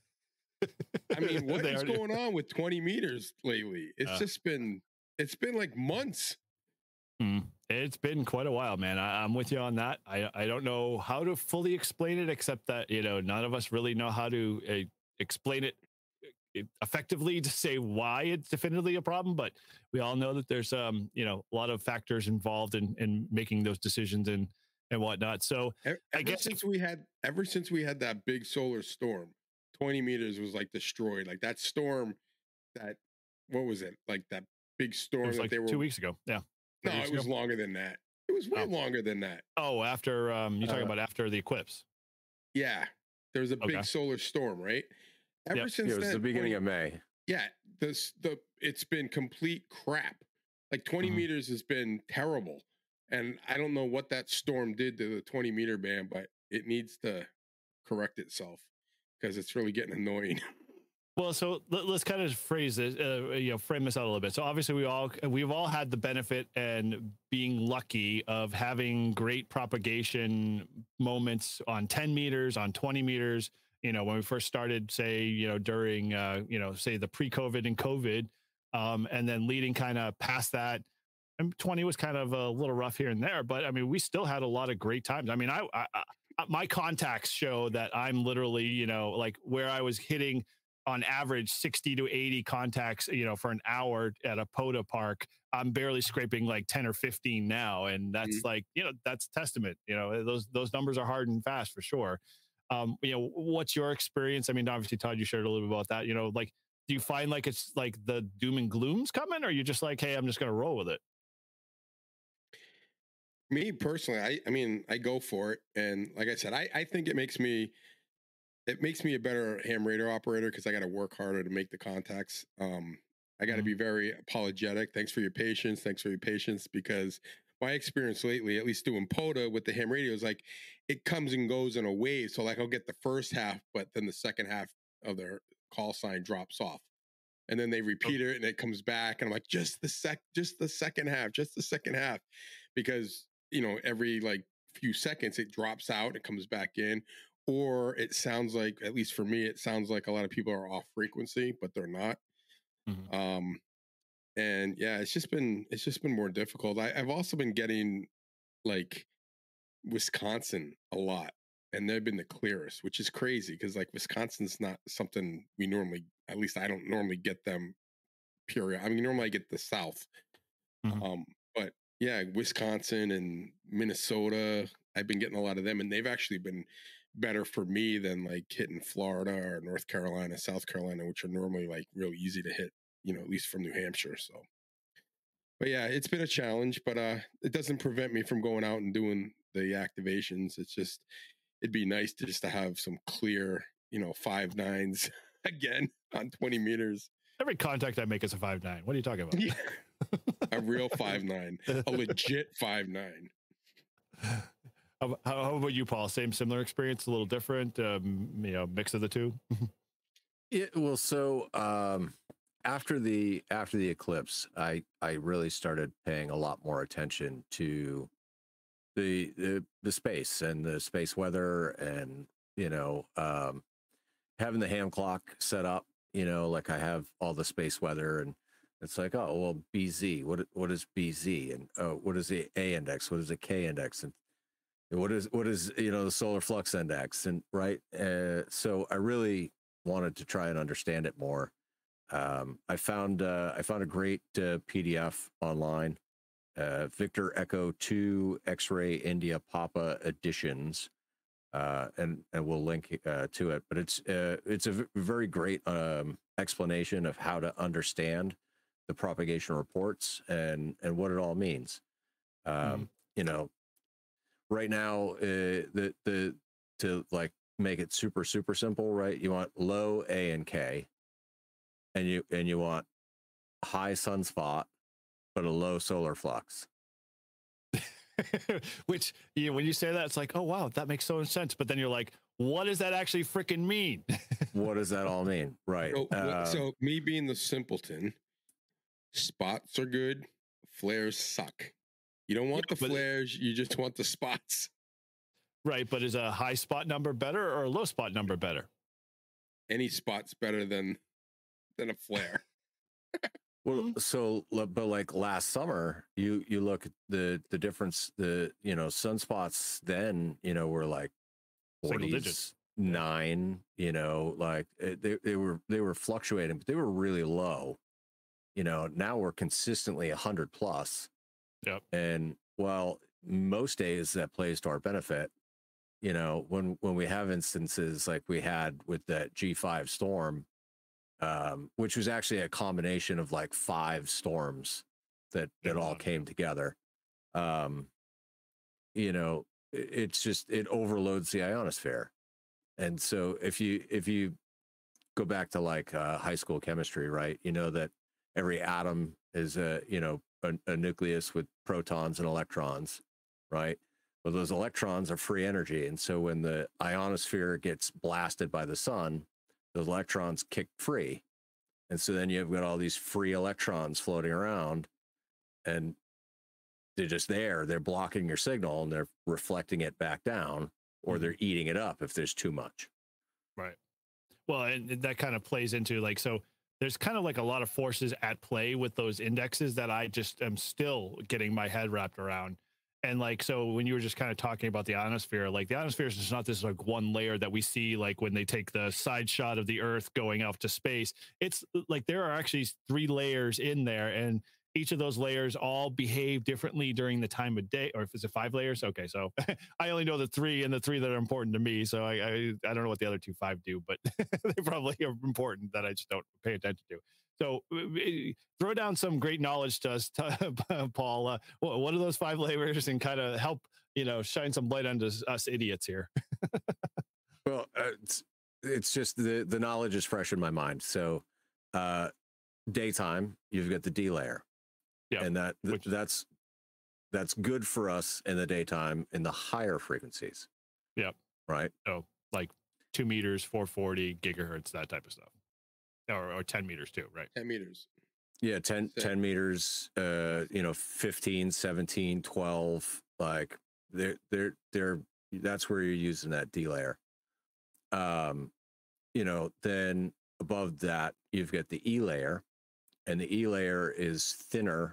I mean, what They is already- going on with twenty meters lately? It's Uh. just been, it's been like months. Hmm. It's been quite a while, man. I, I'm with you on that. I, I don't know how to fully explain it, except that, you know, none of us really know how to uh, explain it uh, effectively to say why it's definitively a problem. But we all know that there's, um, you know, a lot of factors involved in, in making those decisions and, and whatnot. So E- I Ever guess since we had, ever since we had that big solar storm, twenty meters was like destroyed. Like that storm, that what was it? Like that big it storm was that like they were. two weeks ago. Yeah. No, Three weeks it was ago? longer than that. It was way Oh. longer than that. Oh, after, um, you're talking Uh, about after the eclipse. Yeah, there was a Okay. big solar storm, right? Ever Yep. since Yeah, it was then, the beginning 20 of May. yeah, this the it's been complete crap. Like twenty Mhm. meters has been terrible, and I don't know what that storm did to the twenty meter band, but it needs to correct itself because it's really getting annoying. Well, so let, let's kind of phrase this, uh, you know, frame this out a little bit. So obviously, we all we've all had the benefit and being lucky of having great propagation moments on ten meters, on twenty meters. You know, when we first started, say, you know, during, uh, you know, say the pre-COVID and COVID, um, and then leading kind of past that. And twenty was kind of a little rough here and there, but I mean, we still had a lot of great times. I mean, I, I, I my contacts show that I'm literally, you know, like where I was hitting on average sixty to eighty contacts, you know, for an hour at a POTA park. I'm barely scraping like ten or fifteen now. And that's like, you know, that's testament, you know, those, those numbers are hard and fast for sure. Um, you know, what's your experience? I mean, obviously Todd, you shared a little bit about that, you know, like, do you find like it's like the doom and gloom's coming, or you're just like, hey, I'm just going to roll with it? Me personally, I I mean, I go for it, and like I said, I I think it makes me it makes me a better ham radio operator because I got to work harder to make the contacts. Um, I got to Mhm. be very apologetic. Thanks for your patience. Thanks for your patience because my experience lately, at least doing POTA with the ham radio, is like it comes and goes in a wave. So like I'll get the first half, but then the second half of their call sign drops off. And then they repeat it and it comes back. And I'm like, just the sec, just the second half, just the second half. Because, you know, every like few seconds it drops out, it comes back in. Or it sounds like, at least for me, it sounds like a lot of people are off frequency, but they're not. Mhm. Um, and yeah, it's just been it's just been more difficult. I, I've also been getting like Wisconsin a lot, and they've been the clearest, which is crazy because like Wisconsin's not something we normally, at least I don't normally get them. Period. I mean, normally I get the South, Mhm. um, but Yeah, Wisconsin and Minnesota. I've been getting a lot of them, and they've actually been better for me than like hitting Florida or North Carolina, South Carolina, which are normally like real easy to hit, you know, at least from New Hampshire. So, but yeah, it's been a challenge, but uh, it doesn't prevent me from going out and doing the activations. It's just, it'd be nice to just to have some clear, you know, five nines again on twenty meters. Every contact I make is a five nine. What are you talking about? Yeah. A real five nine, a legit five nine. How, how about you, Paul? Same, similar experience, a little different, um, you know, mix of the two. Yeah, well, so um, after the after the eclipse, I I really started paying a lot more attention to the the, the space and the space weather, and you know, um, having the ham clock set up. You know, like I have all the space weather, and it's like, oh well, B Z. What what is B Z, and oh, what is the A index? What is the K index, and what is what is you know the solar flux index, and right. Uh, so I really wanted to try and understand it more. Um, I found uh, I found a great uh, P D F online, uh, Victor Echo two X-ray India Papa editions, uh, and and we'll link uh, to it. But it's uh, it's a v- very great um, explanation of how to understand the propagation reports and and what it all means. Um, mm-hmm. You know, right now uh, the the to like make it super super simple, right? You want low A and K, and you and you want high sunspot but a low solar flux. Which, you know, when you say that, it's like, oh wow, that makes so much sense. But then you're like, what does that actually freaking mean? What does that all mean? Right. So, um, so me being the simpleton, spots are good, flares suck. You don't want yeah, the flares, you just want the spots. Right, but is a high spot number better or a low spot number better? Any spot's better than than a flare. Well, so but like last summer, you you look at the the difference. The you know sunspots then you know were like forties, nine. You know, like they they were they were fluctuating, but they were really low. You know, now we're consistently a hundred plus. Yep. And well, most days that plays to our benefit. You know, when when we have instances like we had with that G five storm, um, which was actually a combination of like five storms that that all came together. Um, you know, it, it's just it overloads the ionosphere, and so if you if you go back to like uh, high school chemistry, right? You know that every atom is a you know a, a nucleus with protons and electrons, right? Well, those electrons are free energy. And so when the ionosphere gets blasted by the sun, those electrons kick free. And so then you've got all these free electrons floating around, and they're just there. They're blocking your signal, and they're reflecting it back down, or they're eating it up if there's too much. Right. Well, and that kind of plays into like, so there's kind of like a lot of forces at play with those indexes that I just am still getting my head wrapped around. And like, so when you were just kind of talking about the ionosphere, like the ionosphere is just not this like one layer that we see, like when they take the side shot of the Earth going out to space. It's like there are actually three layers in there, and each of those layers all behave differently during the time of day. Or if it's a five layers, okay. So I only know the three and the three that are important to me. So I I, I don't know what the other two five do, but they probably are important that I just don't pay attention to. So throw down some great knowledge to us, Paul. Uh, what are those five layers, and kind of help, you know, shine some light onto us idiots here. Well, uh, it's, it's just the, the knowledge is fresh in my mind. So uh, daytime, you've got the D layer. Yeah. And that th- Which, that's that's good for us in the daytime in the higher frequencies. Yeah. Right. So like two meters, four forty gigahertz, that type of stuff. Or, or ten meters too, right? ten meters. Yeah, ten, ten meters, uh, you know, fifteen, seventeen, twelve, like they're, they're, they're, that's where you're using that D layer. Um, you know, then above that, you've got the E layer, and the E layer is thinner.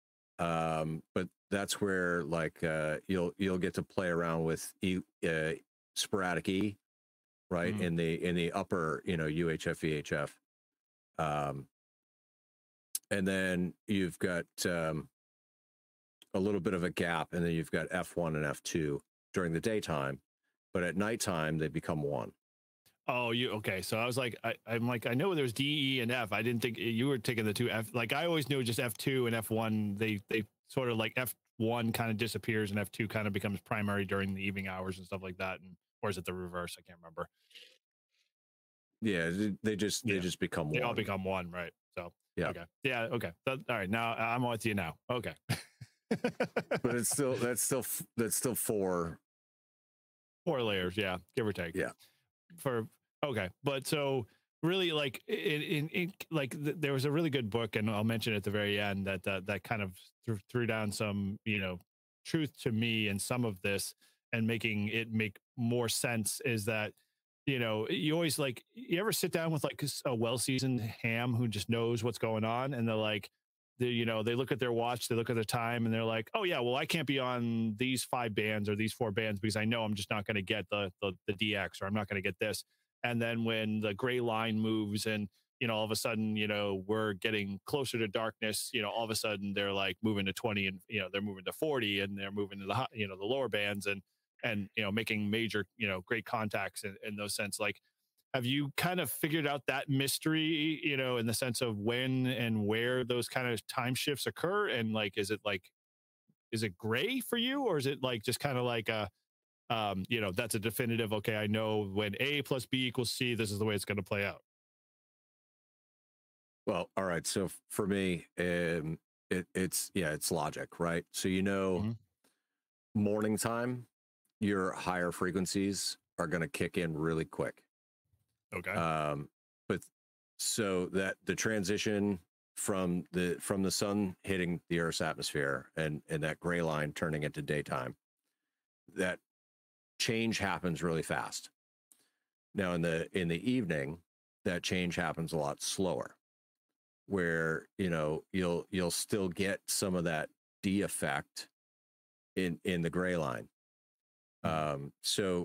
Um, but that's where like, uh, you'll, you'll get to play around with E, uh, sporadic E, right? Mm. In the, in the upper, you know, U H F, V H F. Um, and then you've got, um, a little bit of a gap, and then you've got F one and F two during the daytime, but at nighttime they become one. Oh, you okay? So I was like, I, I'm like, I know there's D, E, and F. I didn't think you were taking the two F. Like I always knew just F two and F one. They they sort of like F one kind of disappears and F two kind of becomes primary during the evening hours and stuff like that. And or is it the reverse? I can't remember. Yeah, they just they Yeah. just become They one. all become one, right? So Yeah. okay, yeah, okay. That, all right, now I'm with you now. Okay. But it's still that's still that's still four four layers, yeah, give or take. Yeah. For okay, but so really, like in, in, in like th- there was a really good book, and I'll mention it at the very end that that, that kind of th- threw down some you know truth to me and some of this, and making it make more sense. Is that you know you always like you ever sit down with like a well seasoned ham who just knows what's going on, and they're like. They, you know, they look at their watch, they look at the time, and they're like, "Oh yeah, well, I can't be on these five bands or these four bands because I know I'm just not going to get the, the the D X or I'm not going to get this." And then when the gray line moves, and you know, all of a sudden, you know, we're getting closer to darkness. You know, all of a sudden they're like moving to twenty, and you know, they're moving to forty, and they're moving to the hi- you know the lower bands, and and you know, making major you know great contacts in, in those sense, like. Have you kind of figured out that mystery, you know, in the sense of when and where those kind of time shifts occur? And like, is it like, is it gray for you, or is it like just kind of like a, um, you know, that's a definitive, okay, I know when A plus B equals C, this is the way it's going to play out. Well, all right. So for me, um, it, it's yeah, it's logic, right? So you know, mm-hmm. morning time, your higher frequencies are going to kick in really quick. Okay. Um, but so that the transition from the from the sun hitting the Earth's atmosphere and and that gray line turning into daytime, that change happens really fast. Now in the in the evening, that change happens a lot slower, where you know you'll you'll still get some of that D effect in in the gray line. Um, so.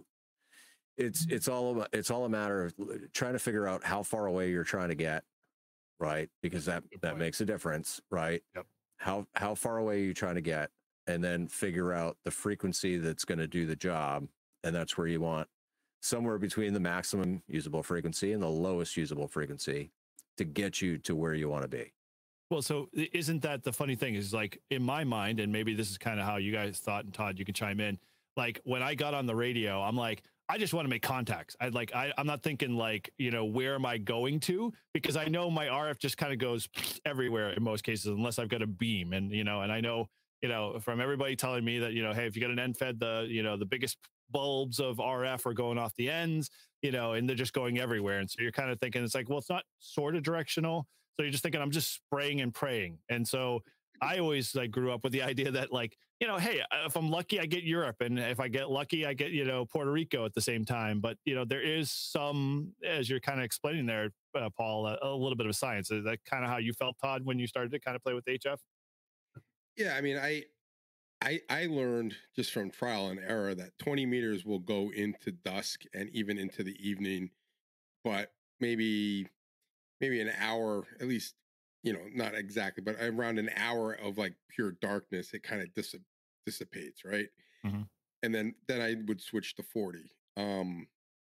It's it's all about, it's all a matter of trying to figure out how far away you're trying to get, right? Because that that makes a difference, right? Yep. How how far away are you trying to get, and then figure out the frequency that's going to do the job, and that's where you want somewhere between the maximum usable frequency and the lowest usable frequency to get you to where you want to be. Well, so isn't that the funny thing? Is like in my mind, and maybe this is kind of how you guys thought, and Todd, you can chime in. Like when I got on the radio, I'm like. I just want to make contacts. I like, I, I'm not thinking like, you know, where am I going to? Because I know my R F just kind of goes everywhere in most cases, unless I've got a beam. And, you know, and I know, you know, from everybody telling me that, you know, hey, if you got an end fed, the, you know, the biggest bulbs of R F are going off the ends, you know, and they're just going everywhere. And so you're kind of thinking, it's like, well, it's not sort of directional. So you're just thinking, I'm just spraying and praying. And so I always like grew up with the idea that like, you know, hey, if I'm lucky, I get Europe. And if I get lucky, I get, you know, Puerto Rico at the same time. But, you know, there is some, as you're kind of explaining there, uh, Paul, a, a little bit of science. Is that kind of how you felt, Todd, when you started to kind of play with H F? Yeah, I mean, I, I, I learned just from trial and error that twenty meters will go into dusk and even into the evening, but maybe, maybe an hour, at least, you know, not exactly, but around an hour of like pure darkness, it kind of dis- dissipates, right? Mm-hmm. And then then I would switch to forty. Um,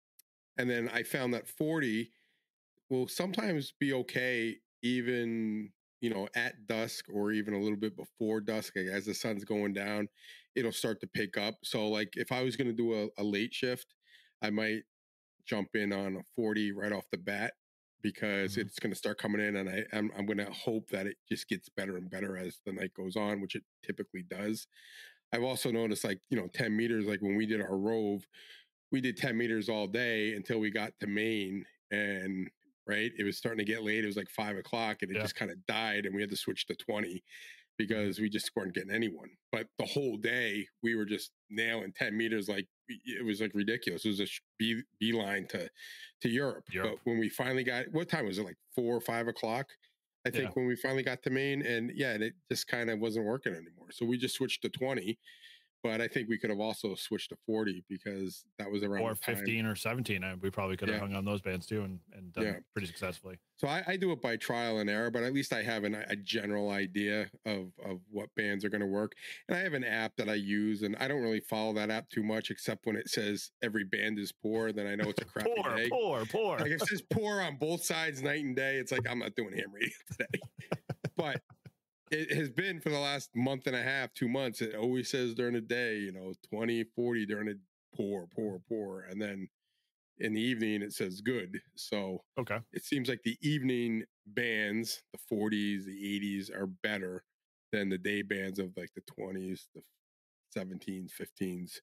and then I found that forty will sometimes be okay, even, you know, at dusk or even a little bit before dusk. Like as the sun's going down, it'll start to pick up. So like if I was going to do a, a late shift, I might jump in on a forty right off the bat, because mm-hmm. it's going to start coming in, and I, I'm, I'm going to hope that it just gets better and better as the night goes on, which it typically does. I've also noticed, like, you know, ten meters, like when we did our rove, we did ten meters all day until we got to Maine, and right, it was starting to get late. It was like five o'clock, and it yeah. just kind of died, and we had to switch to twenty because we just weren't getting anyone. But the whole day, we were just nailing ten meters. Like, it was like ridiculous. It was a bee, beeline to, to Europe. Europe. But when we finally got, what time was it? Like four or five o'clock, I think, yeah. when we finally got to Maine. And yeah, and it just kind of wasn't working anymore. So we just switched to twenty. but I think we could have also switched to forty because that was around or the time. fifteen or seventeen. I, we probably could have Yeah. hung on those bands too and, and done Yeah. it pretty successfully. So I, I do it by trial and error, but at least I have an, a general idea of, of what bands are going to work. And I have an app that I use, and I don't really follow that app too much, except when it says every band is poor, then I know it's a crappy Poor, day. poor, poor. Like if it says poor on both sides night and day, it's like, I'm not doing ham radio today. But it has been for the last month and a half, two months. It always says during the day, you know, twenty, forty during the poor, poor, poor. And then in the evening, it says good. So Okay. it seems like the evening bands, the forties, the eighties are better than the day bands of like the twenties, the seventeens, fifteens.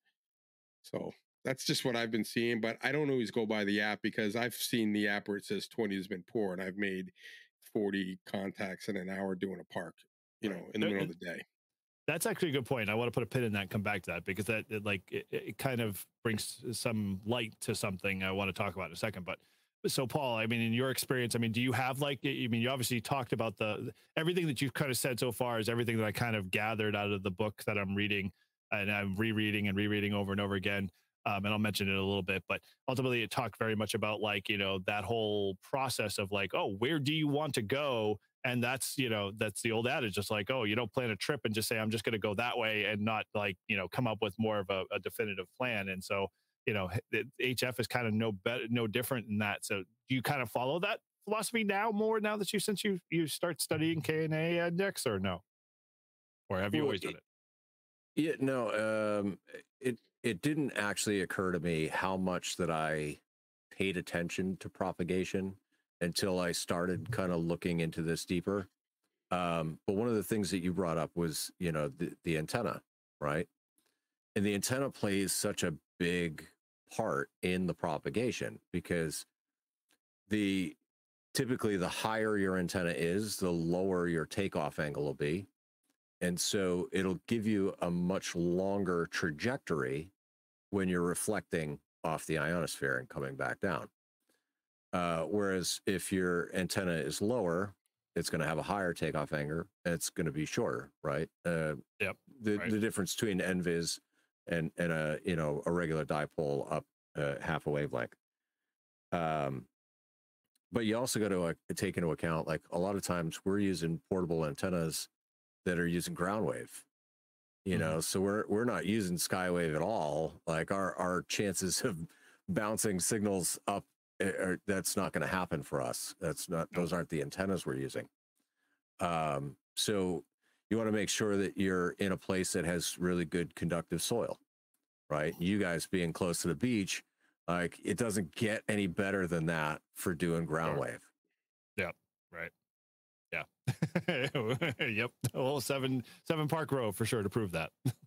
So that's just what I've been seeing, but I don't always go by the app because I've seen the app where it says twenty has been poor and I've made forty contacts in an hour doing a park, you know, in the middle of the day. That's actually a good point. I want to put a pin in that and come back to that because that it, like it, it kind of brings some light to something I want to talk about in a second. But so Paul, I mean, in your experience, I mean, do you have like, I mean, you obviously talked about the, everything that you've kind of said so far is everything that I kind of gathered out of the book that I'm reading and I'm rereading and rereading over and over again. Um, and I'll mention it a little bit, but ultimately it talked very much about like, you know, that whole process of like, oh, where do you want to go? And that's, you know, that's the old adage, just like, oh, you don't plan a trip and just say, I'm just going to go that way and not like, you know, come up with more of a, a definitive plan. And so, you know, H F is kind of no better, no different in that. So do you kind of follow that philosophy now more now that you, since you, you start studying K and A index or no? Or have you Well, always done it? Yeah, no, um, it, it didn't actually occur to me how much that I paid attention to propagation until I started kind of looking into this deeper. Um, but one of the things that you brought up was, you know, the, the antenna, right? And the antenna plays such a big part in the propagation because the typically the higher your antenna is, the lower your takeoff angle will be. And so it'll give you a much longer trajectory when you're reflecting off the ionosphere and coming back down. Uh, whereas if your antenna is lower, it's going to have a higher takeoff angle and it's going to be shorter, right? Uh, yep. The right. the difference between N V I S and and a you know a regular dipole up uh, half a wavelength. Um, but you also got to uh, take into account like a lot of times we're using portable antennas that are using ground wave. You know, mm-hmm. so we're we're not using skywave at all. Like our our chances of bouncing signals up, are, that's not going to happen for us. That's not; those aren't the antennas we're using. Um, so you want to make sure that you're in a place that has really good conductive soil, right? You guys being close to the beach, like it doesn't get any better than that for doing ground sure. wave. Yep. Right. Yeah. Yep. Oh, seven, seven Park Row for sure to prove that.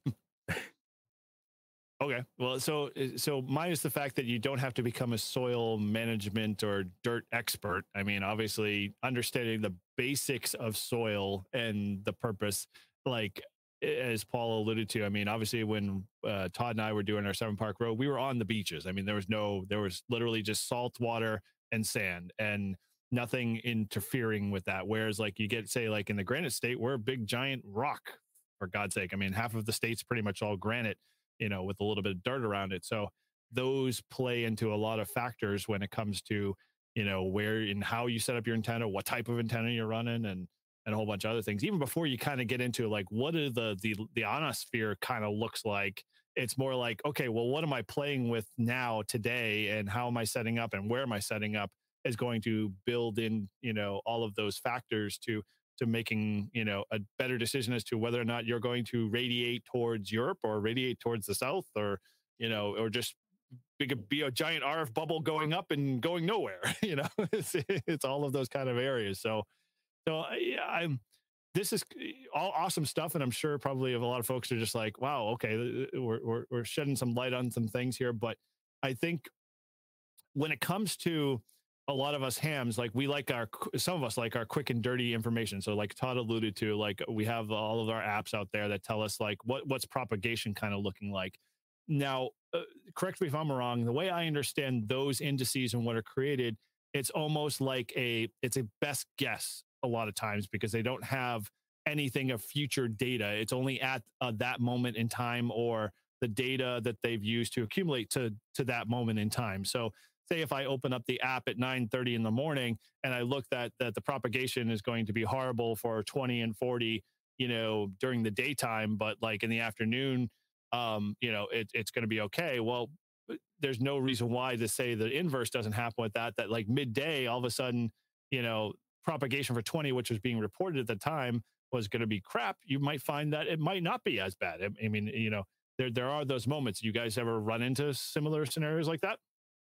Okay. Well, so, so minus the fact that you don't have to become a soil management or dirt expert. I mean, obviously understanding the basics of soil and the purpose, like as Paul alluded to, I mean, obviously when uh, Todd and I were doing our Seven Park Row, we were on the beaches. I mean, there was no, there was literally just salt water and sand and nothing interfering with that. Whereas like you get, say, like in the Granite State, we're a big giant rock, for God's sake. I mean, half of the state's pretty much all granite, you know, with a little bit of dirt around it. So those play into a lot of factors when it comes to, you know, where and how you set up your antenna, what type of antenna you're running, and and a whole bunch of other things. Even before you kind of get into like what are the the the ionosphere kind of looks like, it's more like, okay, well, what am I playing with now today, and how am I setting up, and where am I setting up is going to build in, you know, all of those factors to to making, you know, a better decision as to whether or not you're going to radiate towards Europe or radiate towards the south, or, you know, or just be, be a giant R F bubble going up and going nowhere. You know, it's, it's all of those kind of areas. So, so yeah, I'm, this is all awesome stuff. And I'm sure probably a lot of folks are just like, wow, okay, we're, we're, we're shedding some light on some things here. But I think when it comes to a lot of us hams, like we like our, some of us like our quick and dirty information. So like Todd alluded to, like we have all of our apps out there that tell us like what, what's propagation kind of looking like. Now, uh, correct me if I'm wrong, the way I understand those indices and what are created, it's almost like a, it's a best guess a lot of times because they don't have anything of future data. It's only at uh, that moment in time, or the data that they've used to accumulate to to that moment in time. So say if I open up the app at nine thirty in the morning and I look that that the propagation is going to be horrible for twenty and forty, you know, during the daytime, but like in the afternoon, um, you know, it, it's going to be okay. Well, there's no reason why to say the inverse doesn't happen with that, that like midday, all of a sudden, you know, propagation for twenty, which was being reported at the time, was going to be crap. You might find that it might not be as bad. I, I mean, you know, there, there are those moments. You guys ever run into similar scenarios like that?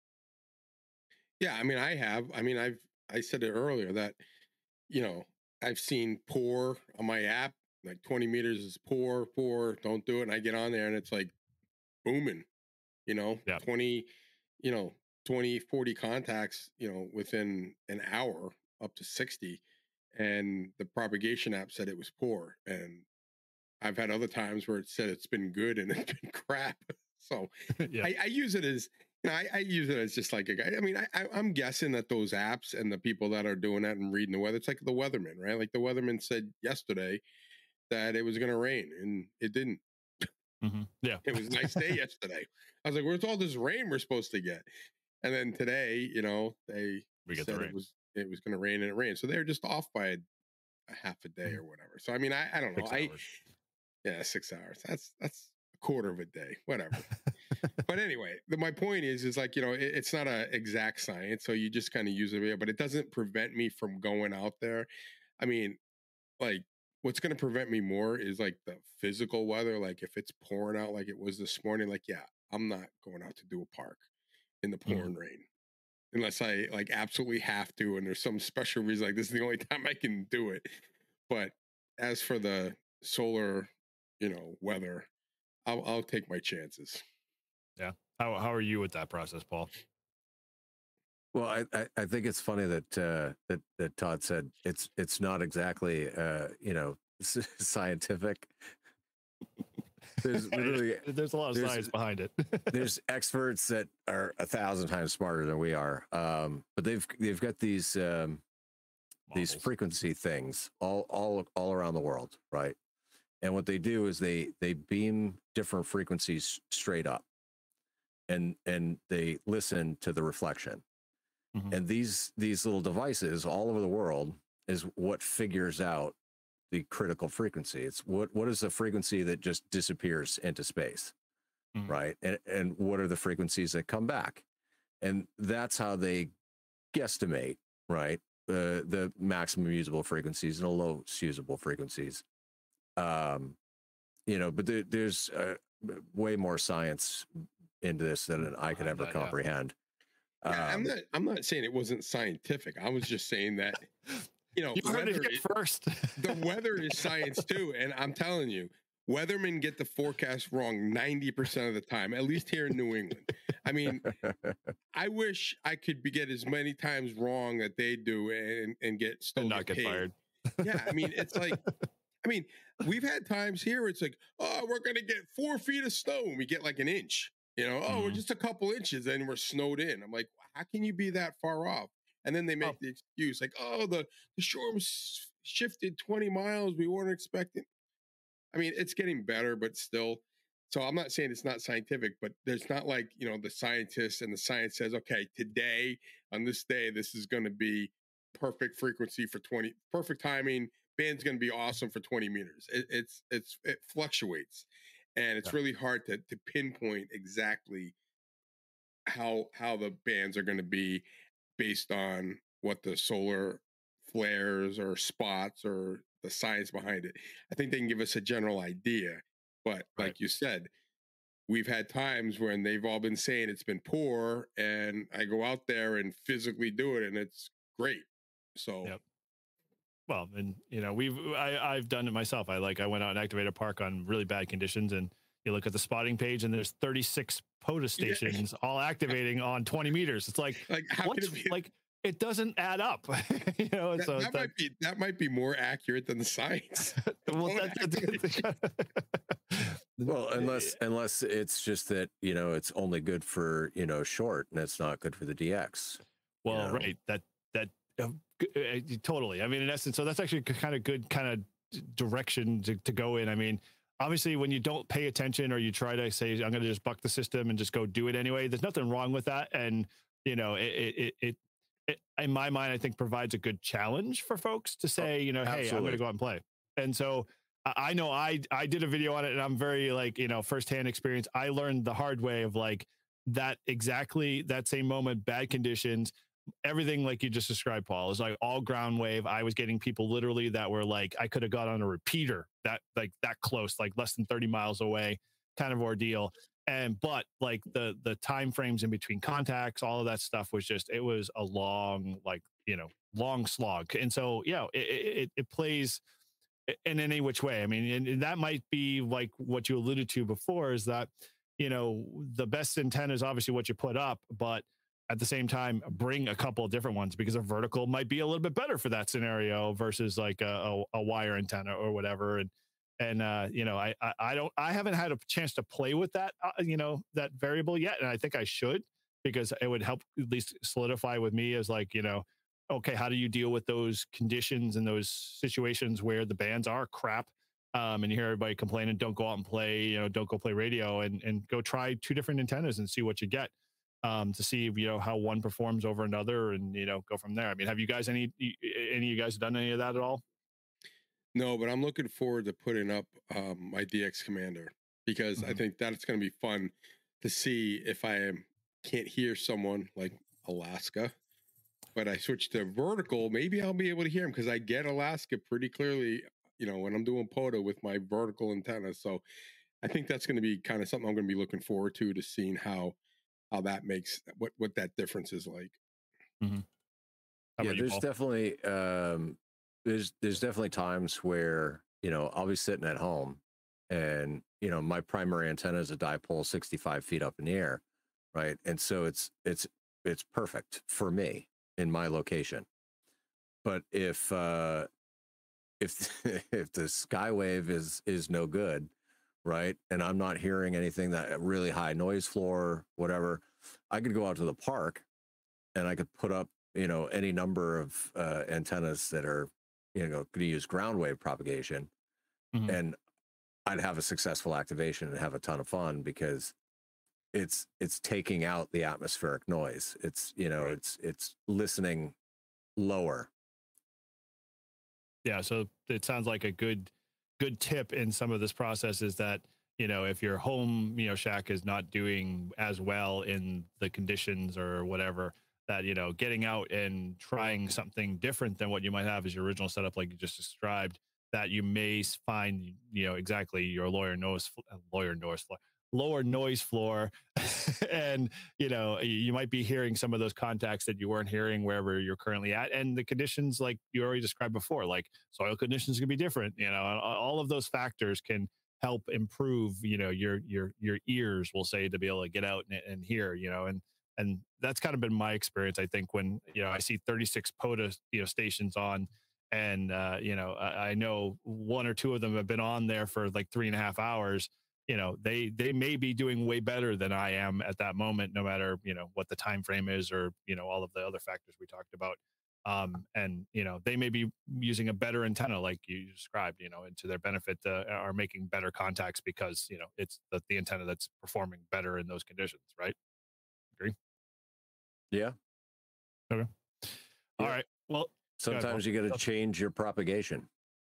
Yeah, I mean, I have. I mean, I've I said it earlier that, you know, I've seen poor on my app, like twenty meters is poor, poor, don't do it. And I get on there and it's like booming, you know, yeah. twenty, you know, twenty, forty contacts, you know, within an hour up to sixty. And the propagation app said it was poor. And I've had other times where it said it's been good and it's been crap. So yeah. I, I use it as, you know, I, I use it as just like a guy. I mean, I, I, I'm guessing that those apps and the people that are doing that and reading the weather, it's like the weatherman, right? Like the weatherman said yesterday that it was going to rain and it didn't. Mm-hmm. Yeah. It was a nice day yesterday. I was like, where's all this rain we're supposed to get? And then today, you know, they we get said the it was it was going to rain and it rained. So they're just off by a, a half a day or whatever. So I mean, I, I don't know. I yeah, six hours. That's that's a quarter of a day, whatever. But anyway, the, my point is, is like, you know, it, it's not an exact science, so you just kind of use it, but it doesn't prevent me from going out there. I mean, like, what's going to prevent me more is like the physical weather. Like if it's pouring out like it was this morning, like, yeah, I'm not going out to do a park in the pouring mm. rain unless I like absolutely have to. And there's some special reason, like this is the only time I can do it. But as for the solar, you know, weather, I'll, I'll take my chances. Yeah. How how are you with that process, Paul? Well, I, I, I think it's funny that uh, that that Todd said it's it's not exactly uh, you know scientific. There's literally there's a lot of there's, science behind it. There's experts that are a thousand times smarter than we are, um, but they've they've got these um, these frequency things all all all around the world, right? And what they do is they they beam different frequencies straight up, and and they listen to the reflection. Mm-hmm. And these these little devices all over the world is what figures out the critical frequency. It's what what is the frequency that just disappears into space, mm-hmm. right? And and what are the frequencies that come back? And that's how they guesstimate, right? The the maximum usable frequencies and the lowest usable frequencies. Um, you know, but there, there's uh, way more science into this than I could ever that, comprehend. Yeah. Yeah, um, I'm not. I'm not saying it wasn't scientific. I was just saying that, you know, you heard it here first. The weather is science too, and I'm telling you, weathermen get the forecast wrong ninety percent of the time. At least here in New England. I mean, I wish I could be get as many times wrong that they do, and and get still and not get, get fired. Yeah, I mean, it's like, I mean, we've had times here. It's like, oh, we're gonna get four feet of snow, and we get like an inch. You know, oh, mm-hmm. we're just a couple inches and we're snowed in. I'm like, how can you be that far off? And then they make oh. the excuse like, oh, the, the storm shifted twenty miles. We weren't expecting. I mean, it's getting better, but still. So I'm not saying it's not scientific, but there's not like, you know, the scientists and the science says, okay, today on this day, this is going to be perfect frequency for twenty, perfect timing. Band's going to be awesome for twenty meters. It, it's, it's, it fluctuates. And it's really hard to to pinpoint exactly how how the bands are going to be based on what the solar flares or spots or the science behind it. I think they can give us a general idea, but right. like you said, we've had times when they've all been saying it's been poor, and I go out there and physically do it, and it's great. So. Yep. Well, and you know, we've I, I've done it myself. I like I went out and activated a park on really bad conditions, and you look at the spotting page, and there's thirty-six POTUS stations yeah. all activating on twenty meters. It's like, like how what's, could it be? Like it doesn't add up. you know, that, so that might be that might be more accurate than the science. well, that, well, unless unless it's just that, you know, it's only good for, you know, short, and it's not good for the D X. Well, you know? right. That that. Uh, totally. I mean, in essence, so that's actually kind of good kind of direction to, to go in. I mean, obviously, when you don't pay attention or you try to say, I'm going to just buck the system and just go do it anyway, there's nothing wrong with that. And, you know, it, it, it, it in my mind, I think provides a good challenge for folks to say, you know, hey, Absolutely. I'm going to go out and play. And so I I know I, I did a video on it and I'm very like, you know, firsthand experience. I learned the hard way of like that exactly that same moment, bad conditions, everything like you just described, Paul, is like all ground wave. I was getting people literally that were like, I could have got on a repeater that like that close, like less than thirty miles away kind of ordeal. And, but like the, the time frames in between contacts, all of that stuff was just, it was a long, like, you know, long slog. And so, yeah, it, it, it plays in any which way. I mean, and, and that might be like what you alluded to before is that, you know, the best antenna is obviously what you put up, but at the same time, bring a couple of different ones because a vertical might be a little bit better for that scenario versus like a, a, a wire antenna or whatever. And, and, uh, you know, I, I, I don't, I haven't had a chance to play with that, uh, you know, that variable yet. And I think I should, because it would help at least solidify with me as like, you know, okay, how do you deal with those conditions and those situations where the bands are crap? Um, and you hear everybody complaining, don't go out and play, you know, don't go play radio, and, and go try two different antennas and see what you get. Um, to see, you know, how one performs over another, and, you know, go from there. I mean, have you guys any, any of you guys done any of that at all? No, but I'm looking forward to putting up um, my D X Commander, because mm-hmm. I think that's going to be fun to see if I am, can't hear someone like Alaska, but I switch to vertical. Maybe I'll be able to hear him, because I get Alaska pretty clearly, you know, when I'm doing P O D A with my vertical antenna. So I think that's going to be kind of something I'm going to be looking forward to, to seeing how how that makes, what what that difference is like. Mm-hmm. Yeah, you, there's Paul? definitely um, there's there's definitely times where, you know, I'll be sitting at home, and, you know, my primary antenna is a dipole sixty-five feet up in the air, right? And so it's it's it's perfect for me in my location. But if uh, if if the skywave is is no good, right, and I'm not hearing anything, that really high noise floor, whatever, I could go out to the park and I could put up, you know, any number of uh, antennas that are, you know, going to use ground wave propagation, mm-hmm. and I'd have a successful activation and have a ton of fun, because it's it's taking out the atmospheric noise. It's, you know, right. it's it's listening lower. Yeah, so it sounds like a good good tip in some of this process is that, you know, if your home, you know, shack is not doing as well in the conditions or whatever, that, you know, getting out and trying something different than what you might have as your original setup, like you just described, that you may find, you know, exactly your lawyer noise, lawyer noise floor, lower noise floor. And, you know, you might be hearing some of those contacts that you weren't hearing wherever you're currently at. And the conditions, like you already described before, like soil conditions can be different, you know, all of those factors can help improve, you know, your, your, your ears, we'll say, to be able to get out and, and hear, you know, and, and that's kind of been my experience. I think when, you know, I see thirty-six P O D A, you know, stations on, and, uh, you know, I, I know one or two of them have been on there for like three and a half hours. You know, they, they may be doing way better than I am at that moment, no matter, you know, what the time frame is, or, you know, all of the other factors we talked about. Um, and, you know, they may be using a better antenna, like you described, you know, and to their benefit, uh, are making better contacts because, you know, it's the, the antenna that's performing better in those conditions, right? Agree? Yeah. Okay. All yeah. right. Well, sometimes you got to change your propagation.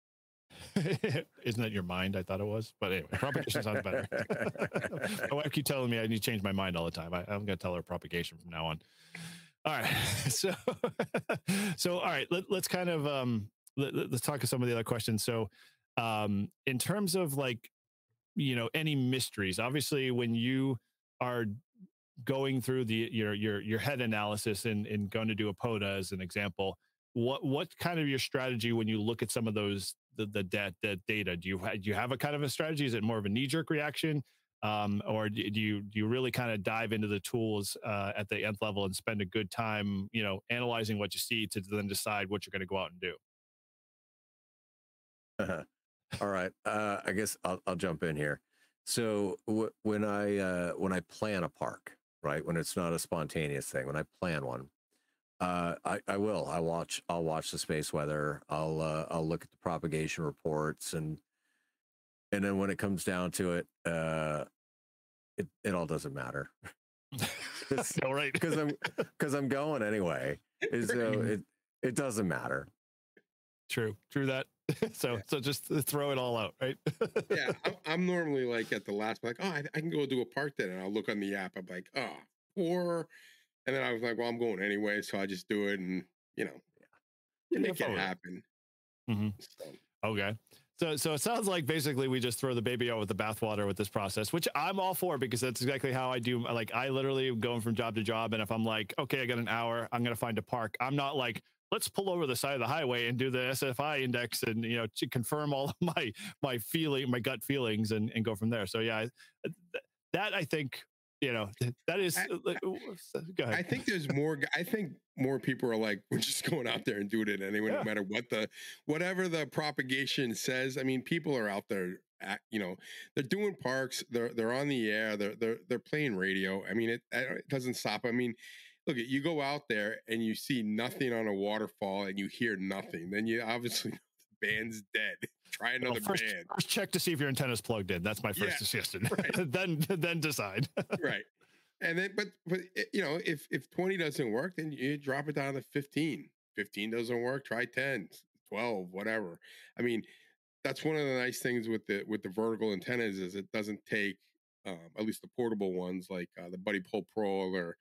Isn't that your mind? I thought it was, but anyway, propagation sounds better. My wife keeps telling me I need to change my mind all the time. I, I'm going to tell her propagation from now on. All right. So, so, all right, let, let's kind of, um, let, let's talk to some of the other questions. So, um, in terms of like, you know, any mysteries, obviously when you are going through the, your, your, your head analysis and, and going to do a P O D A as an example, what, what kind of your strategy when you look at some of those, the, the, dat, the data, do you, do you have a kind of a strategy? Is it more of a knee jerk reaction? Um, or do you, do you really kind of dive into the tools, uh, at the nth level and spend a good time, you know, analyzing what you see to then decide what you're going to go out and do? Uh-huh. All right. Uh, I guess I'll, I'll jump in here. So w- when I, uh, when I plan a park, right, when it's not a spontaneous thing, when I plan one, Uh, I, I will. I watch. I'll watch the space weather. I'll uh, I'll look at the propagation reports, and and then when it comes down to it, uh, it it all doesn't matter. All right, because I'm because I'm going anyway. So it it doesn't matter. True, true that. So Yeah. so just throw it all out, right? Yeah, I'm, I'm normally like at the last, like, oh, I, I can go do a park then, and I'll look on the app. I'm like, oh, four, and then I was like, well, I'm going anyway, so I just do it, and you know, you make it happen. Mm-hmm. So, Okay. So, so it sounds like basically we just throw the baby out with the bathwater with this process, which I'm all for because that's exactly how I do. Like, I literally am going from job to job. And if I'm like, okay, I got an hour, I'm going to find a park. I'm not like, let's pull over the side of the highway and do the S F I index and, you know, to confirm all of my, my feeling, my gut feelings and, and go from there. So yeah, that I think, you know, that is, I, go ahead. I think there's more, I think more people are like, we're just going out there and doing it anyway, Yeah. no matter what the, whatever the propagation says. I mean, people are out there, at, you know, they're doing parks, they're, they're on the air, they're, they're, they're playing radio. I mean, it, it doesn't stop. I mean, look, you go out there and you see nothing on a waterfall and you hear nothing, then you obviously know the band's dead. Try another well, first, band. First check to see if your antenna's plugged in. That's my first Yeah, suggestion. right. then then decide. Right. And then, but, but, you know, if, if twenty doesn't work, then you drop it down to fifteen. fifteen doesn't work, try ten, twelve, whatever. I mean, that's one of the nice things with the, with the vertical antennas is it doesn't take, um, at least the portable ones like uh, the Buddy Pole Pro or,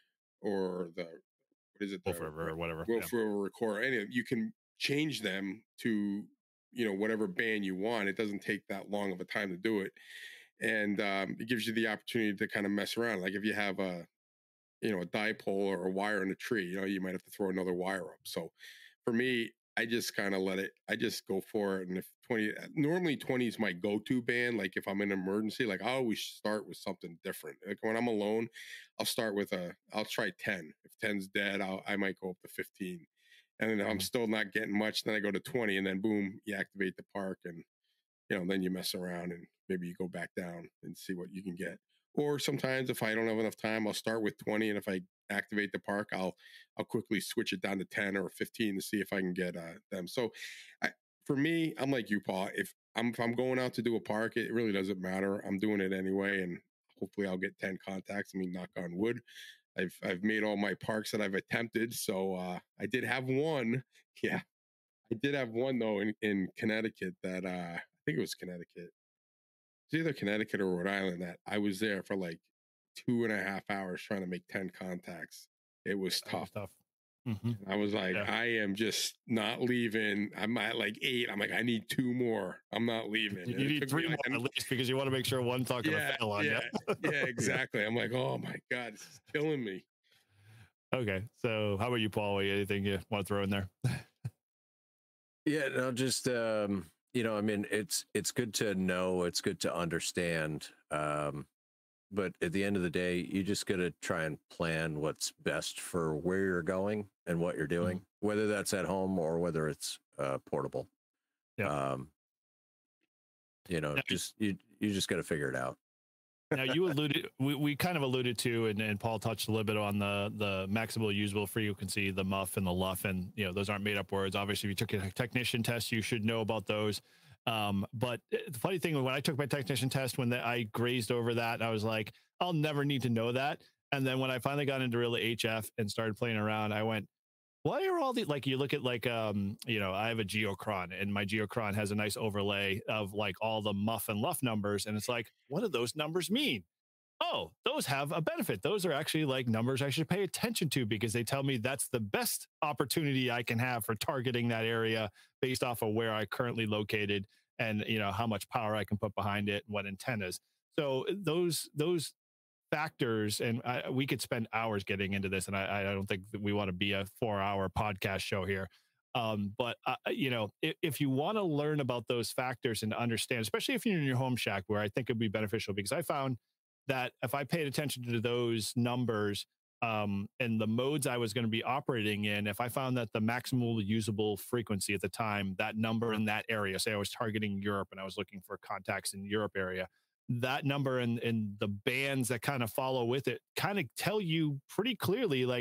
or the, what is it? Wolf River or whatever. Wolf yeah. River Recorder. Any, you can change them to, you know, whatever band you want. It doesn't take that long of a time to do it. And um, it gives you the opportunity to kind of mess around. Like if you have a, you know, a dipole or a wire in a tree, you know, you might have to throw another wire up. So for me, I just kind of let it, I just go for it. And if twenty, normally twenty is my go-to band. Like if I'm in an emergency, like I always start with something different. Like when I'm alone, I'll start with a, I'll try ten. If ten's dead, I'll, I might go up to fifteen. And then if I'm still not getting much, then I go to twenty and then boom, you activate the park and, you know, then you mess around and maybe you go back down and see what you can get. Or sometimes if I don't have enough time, I'll start with twenty. And if I activate the park, I'll, I'll quickly switch it down to ten or fifteen to see if I can get uh, them. So I, for me, I'm like you, Paul, if I'm, if I'm going out to do a park, it really doesn't matter. I'm doing it anyway. And hopefully I'll get ten contacts. I mean, knock on wood. I've, I've made all my parks that I've attempted. So uh, I did have one. Yeah. I did have one though in, in Connecticut that uh, I think it was Connecticut. It's either Connecticut or Rhode Island that I was there for like two and a half hours trying to make ten contacts. It was tough. Tough. Mm-hmm. I was like, Yeah. I am just not leaving. I'm at like eight. I'm like, I need two more. I'm not leaving. You And it need took three me more like at an- least because you want to make sure one's not going to yeah, fail on yeah, you. yeah, exactly. I'm like, oh my God, this is killing me. Okay. So how about you, Paul? Anything you want to throw in there? Yeah, no, just um, you know, I mean, it's it's good to know, it's good to understand, um, but at the end of the day, you just got to try and plan what's best for where you're going and what you're doing, mm-hmm. whether that's at home or whether it's uh, portable. Yeah. Um, you know, now, just you you just got to figure it out. Now you alluded, we, we kind of alluded to, and, and Paul touched a little bit on the the maximal usable frequency, the muff and the luff, and you know those aren't made up words. Obviously, if you took a technician test, you should know about those. Um, but the funny thing, when I took my technician test, when the, I grazed over that, I was like, I'll never need to know that. And then when I finally got into really H F and started playing around, I went, why are all the, like, you look at like, um, you know, I have a Geochron and my Geochron has a nice overlay of like all the muff and luff numbers. And it's like, what do those numbers mean? Oh, those have a benefit. Those are actually like numbers I should pay attention to because they tell me that's the best opportunity I can have for targeting that area based off of where I currently located and, you know, how much power I can put behind it and what antennas. So those, those factors, and I, we could spend hours getting into this, and I, I don't think that we want to be a four-hour podcast show here. Um, but uh, you know, if, if you want to learn about those factors and understand, especially if you're in your home shack, where I think it'd be beneficial, because I found that if I paid attention to those numbers um, and the modes I was going to be operating in, if I found that the maximal usable frequency at the time, that number in that area, say I was targeting Europe and I was looking for contacts in Europe area, that number and, and the bands that kind of follow with it kind of tell you pretty clearly, like,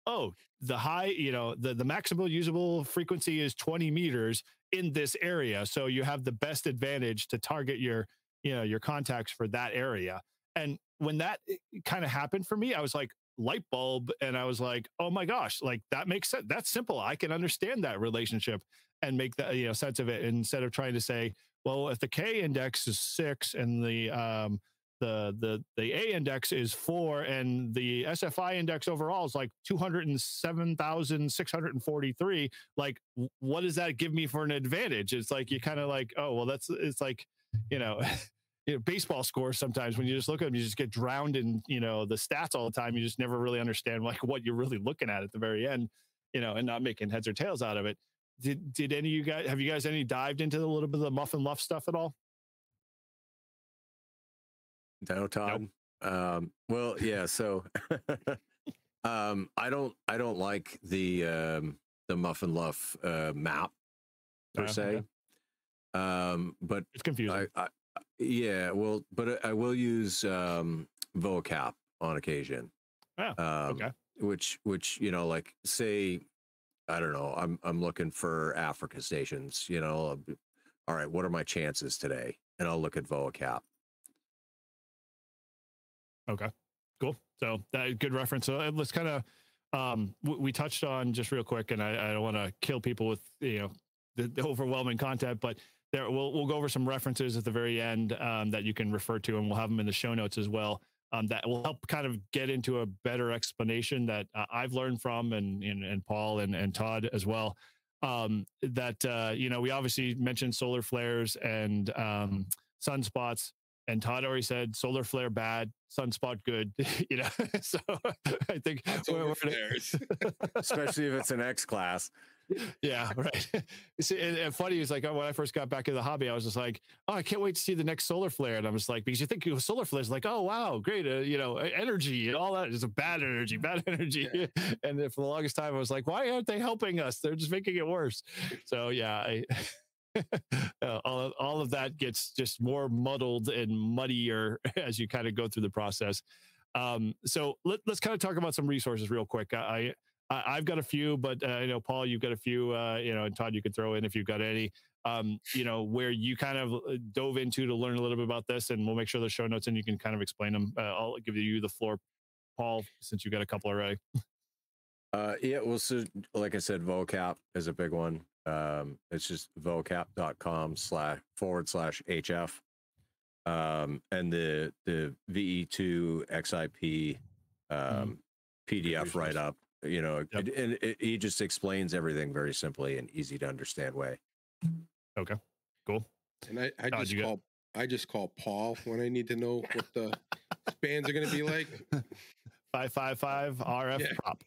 oh, the high, you know, the, the maximal usable frequency is twenty meters in this area. So you have the best advantage to target your, you know, your contacts for that area. And when that kind of happened for me, I was like, light bulb. And I was like, oh my gosh, like that makes sense. That's simple. I can understand that relationship and make that, you know, sense of it instead of trying to say, well, if the K index is six and the, um, the, the, the A index is four and the S F I index overall is like two hundred seven thousand six hundred forty-three. Like, what does that give me for an advantage? It's like, you kind of like, oh, well, that's, it's like, you know, you know, baseball scores sometimes when you just look at them, you just get drowned in, you know, the stats all the time. You just never really understand like what you're really looking at at the very end, you know, and not making heads or tails out of it. Did, did any of you guys, have you guys any dived into a little bit of the Muff and Luff stuff at all? No, Todd. Nope. Um, well, yeah. So, um, I don't, I don't like the, um, the Muff and Luff, uh, map per uh, se. Okay. Um, but it's confusing. I, I, yeah, well, but I will use um, vocap on occasion. Oh, um, okay. Which, which you know, like say, I don't know, I'm I'm looking for Africa stations. You know, all right, what are my chances today? And I'll look at vocap. Okay, cool. So that good reference. So let's kind of um, we, we touched on just real quick, and I, I don't want to kill people with you know the, the overwhelming content, but. There, we'll we'll go over some references at the very end um, that you can refer to, and we'll have them in the show notes as well. Um, that will help kind of get into a better explanation that uh, I've learned from, and and, and Paul and, and Todd as well. Um, that uh, you know, we obviously mentioned solar flares and um, sunspots, and Todd already said solar flare bad, sunspot good. You know, so I think we're, we're flares, especially if it's an X class. Yeah, right. See, and, and funny is like when I first got back in the hobby, I was just like, oh, I can't wait to see the next solar flare. And I was like, because you think solar flares like, oh wow, great, uh, you know, energy and all that is a bad energy, bad energy. Yeah. And then for the longest time, I was like, why aren't they helping us? They're just making it worse. So yeah, I, uh, all of, all of that gets just more muddled and muddier as you kind of go through the process. Um, so let, let's kind of talk about some resources real quick. I. I've got a few, but uh, I know, Paul, you've got a few, uh, you know, and Todd, you could throw in if you've got any, um, you know, where you kind of dove into to learn a little bit about this, and we'll make sure the show notes and you can kind of explain them. Uh, I'll give you the floor, Paul, since you've got a couple already. Uh, yeah, well, so like I said, vocap is a big one. Um, it's just vocap.com slash forward slash HF. Um, and the, the V E two X I P um, mm. P D F write up. You know, yep. it, and it, he just explains everything very simply and easy to understand way. Okay, cool. And I, I just call got... I just call Paul when I need to know what the bands are going to be like. Five five five R F yeah. prop.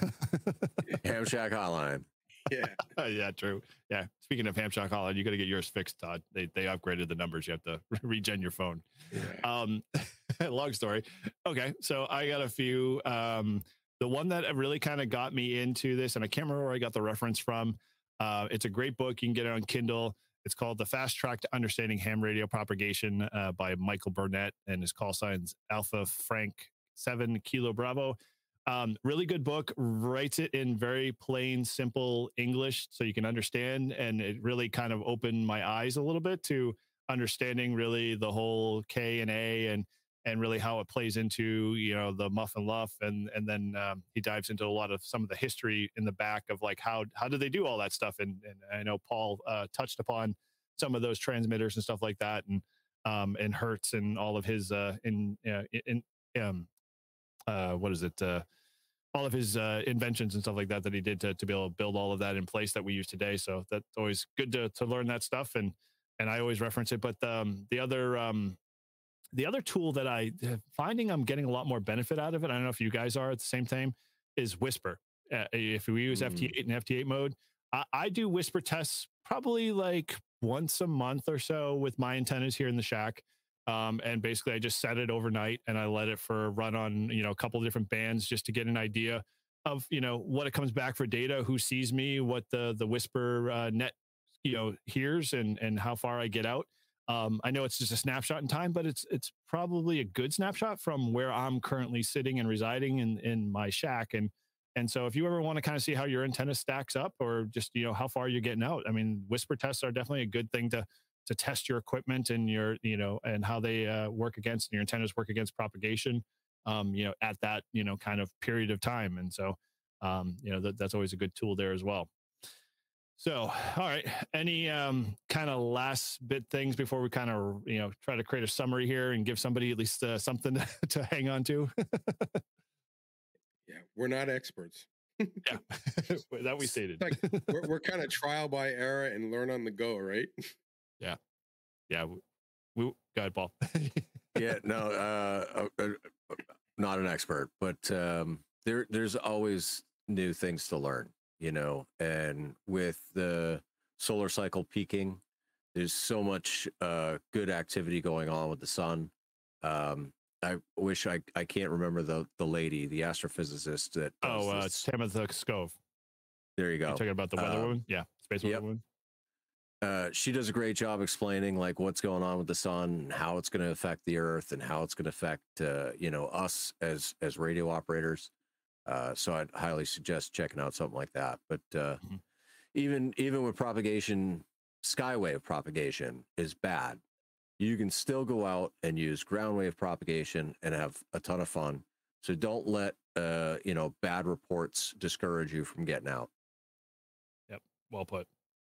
Ham Shack Hotline. Yeah, yeah, true. Yeah. Speaking of Ham Shack Hotline, you got to get yours fixed, Todd. They they upgraded the numbers. You have to regen your phone. Yeah. Um, long story. Okay, so I got a few. Um. The one that really kind of got me into this, and I can't remember where I got the reference from. Uh, it's a great book. You can get it on Kindle. It's called The Fast Track to Understanding Ham Radio Propagation uh, by Michael Burnett, and his call sign's Alpha Frank seven Kilo Bravo. Um, really good book. Writes it in very plain, simple English so you can understand. And it really kind of opened my eyes a little bit to understanding really the whole K and A and and really how it plays into, you know, the Muff and Luff. And, and then um, he dives into a lot of some of the history in the back of like, how, how do they do all that stuff? And, and I know Paul uh, touched upon some of those transmitters and stuff like that. And, um, and Hertz and all of his, uh, in, uh, in, um, uh, what is it? Uh, all of his uh, inventions and stuff like that, that he did to, to be able to build all of that in place that we use today. So that's always good to, to learn that stuff. And, and I always reference it, but um, the other, um, The other tool that I finding I'm getting a lot more benefit out of it, I don't know if you guys are at the same time, is Whisper. Uh, if we use mm. F T eight and F T eight mode, I, I do Whisper tests probably like once a month or so with my antennas here in the shack. Um, and basically I just set it overnight and I let it for a run on, you know, a couple of different bands just to get an idea of, you know, what it comes back for data, who sees me, what the, the Whisper uh, net, you know, hears and, and how far I get out. Um, I know it's just a snapshot in time, but it's it's probably a good snapshot from where I'm currently sitting and residing in, in my shack. And And so if you ever want to kind of see how your antenna stacks up, or just, you know, how far you're getting out, I mean, whisper tests are definitely a good thing to to test your equipment and your, you know, and how they uh, work against, your antennas work against propagation, um, you know, at that, you know, kind of period of time. And so, um, you know, that, that's always a good tool there as well. So, all right. Any um, kind of last bit things before we kind of, you know, try to create a summary here and give somebody at least uh, something to, to hang on to? Yeah, we're not experts. Yeah, that we stated. Like we're, we're kind of trial by error and learn on the go, right? Yeah, yeah. We, we go ahead, Paul. Yeah, no, uh, uh, uh, not an expert, but um, there there's always new things to learn, you know. And with the solar cycle peaking, there's so much uh, good activity going on with the sun. Um, I wish I, I can't remember the the lady, the astrophysicist that. Oh, uh, this. Tamitha Skov. There you go. You're talking about the weather uh, woman? Yeah, space weather yep. woman. Uh, she does a great job explaining like what's going on with the sun, and how it's going to affect the Earth, and how it's going to affect uh, you know, us as as radio operators. Uh, so I'd highly suggest checking out something like that. But uh, mm-hmm. even even with propagation, skywave propagation is bad. You can still go out and use ground wave propagation and have a ton of fun. So don't let uh, you know, bad reports discourage you from getting out. Yep, well put.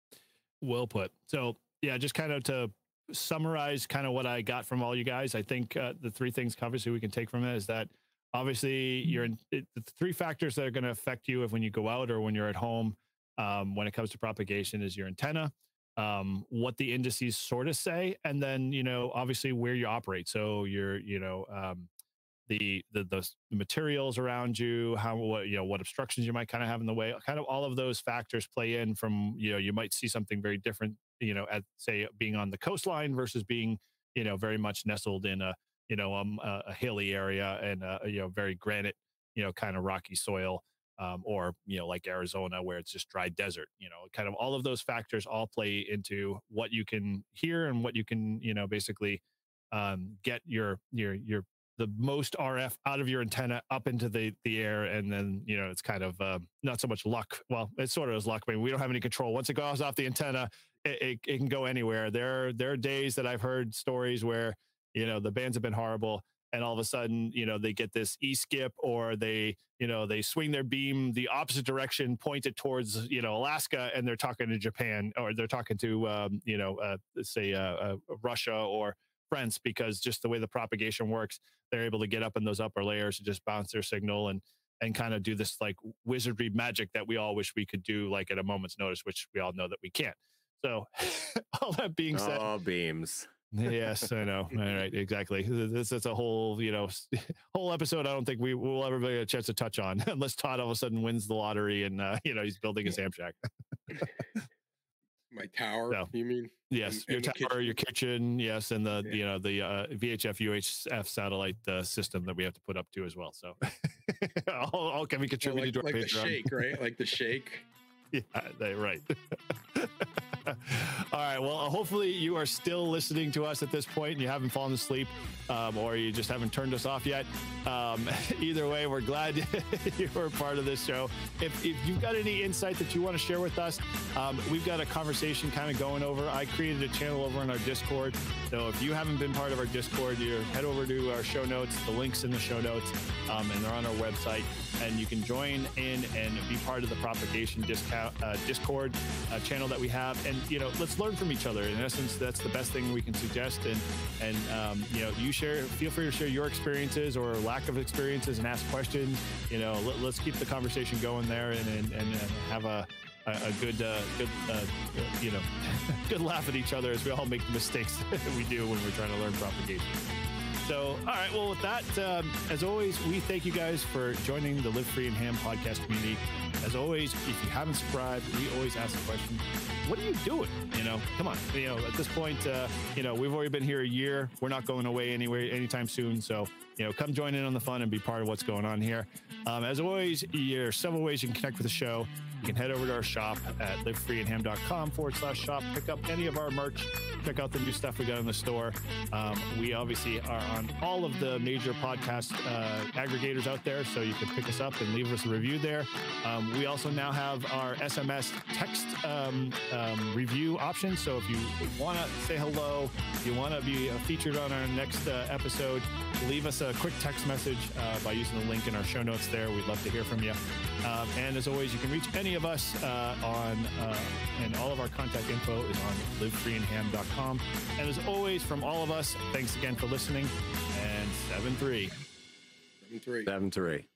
Well put. So yeah, just kind of to summarize kind of what I got from all you guys, I think uh, the three things obviously we can take from it is that obviously you're in it, the three factors that are going to affect you if when you go out or when you're at home um, when it comes to propagation is your antenna, um, what the indices sort of say, and then, you know, obviously where you operate. So you're, you know, um, the, the, the materials around you, how, what, you know, what obstructions you might kind of have in the way, kind of all of those factors play in from, you know, you might see something very different, you know, at say being on the coastline versus being, you know, very much nestled in a, you know, um, a, a hilly area and a, you know, very granite, you know, kind of rocky soil, um, or, you know, like Arizona where it's just dry desert, you know, kind of all of those factors all play into what you can hear and what you can, you know, basically um, get your, your, your, the most R F out of your antenna up into the the air. And then, you know, it's kind of uh, not so much luck. Well, it sort of is luck. I mean, we don't have any control. Once it goes off the antenna, it, it, it can go anywhere. There, there are days that I've heard stories where, you know, the bands have been horrible, and all of a sudden, you know, they get this E-skip, or they, you know, they swing their beam the opposite direction, pointed towards, you know, Alaska, and they're talking to Japan, or they're talking to, um, you know, uh, say uh, uh, Russia or France, because just the way the propagation works, they're able to get up in those upper layers and just bounce their signal and and kind of do this like wizardry magic that we all wish we could do, like at a moment's notice, which we all know that we can't. So all that being said, oh, beams. Yes, I know. All right, exactly. This is a whole, you know, whole episode. I don't think we will ever get a chance to touch on unless Todd all of a sudden wins the lottery and uh, you know, he's building his ham shack. My tower, so, you mean? Yes, and, your and tower, kitchen. your kitchen, yes, and the, Yeah. you know, the uh, V H F U H F satellite uh, system that we have to put up to as well. So all, all can be contributed Well, like, to our like the Patreon. shake, right? Like the shake. Yeah, they, right. All right. Well, hopefully you are still listening to us at this point and you haven't fallen asleep, um, or you just haven't turned us off yet. Um, either way, we're glad you were part of this show. If, if you've got any insight that you want to share with us, um, we've got a conversation kind of going over. I created a channel over on our Discord. So if you haven't been part of our Discord, you head over to our show notes. The link's in the show notes, um, and they're on our website. And you can join in and be part of the propagation discount, uh, Discord uh, channel that we have. And, you know, let's learn from each other. In essence, that's the best thing we can suggest. And, and um, you know, you share, feel free to share your experiences or lack of experiences and ask questions. You know, let, let's keep the conversation going there and, and, and have a, a, a good, uh, good, uh, you know, good laugh at each other as we all make the mistakes that we do when we're trying to learn propagation. So, all right. Well, with that, um, as always, we thank you guys for joining the Live Free and Ham podcast community. As always, if you haven't subscribed, we always ask a question. what are you doing? You know, come on. You know, at this point, uh, you know, we've already been here a year. We're not going away anywhere anytime soon. So, you know, come join in on the fun and be part of what's going on here. Um, as always, there are several ways you can connect with the show. You can head over to our shop at livefreeandham.com forward slash shop. Pick up any of our merch. Check out the new stuff we got in the store. Um, we obviously are on all of the major podcast uh, aggregators out there, so you can pick us up and leave us a review there. Um, we also now have our S M S text um, um, review option. So if you want to say hello, if you want to be uh, featured on our next uh, episode, leave us a quick text message uh, by using the link in our show notes there. We'd love to hear from you. Um, and as always, you can reach any of us uh, on, uh, and all of our contact info is on live free and ham dot com. And as always, from all of us, thanks again for listening. And seven three. Seven three. Seven three.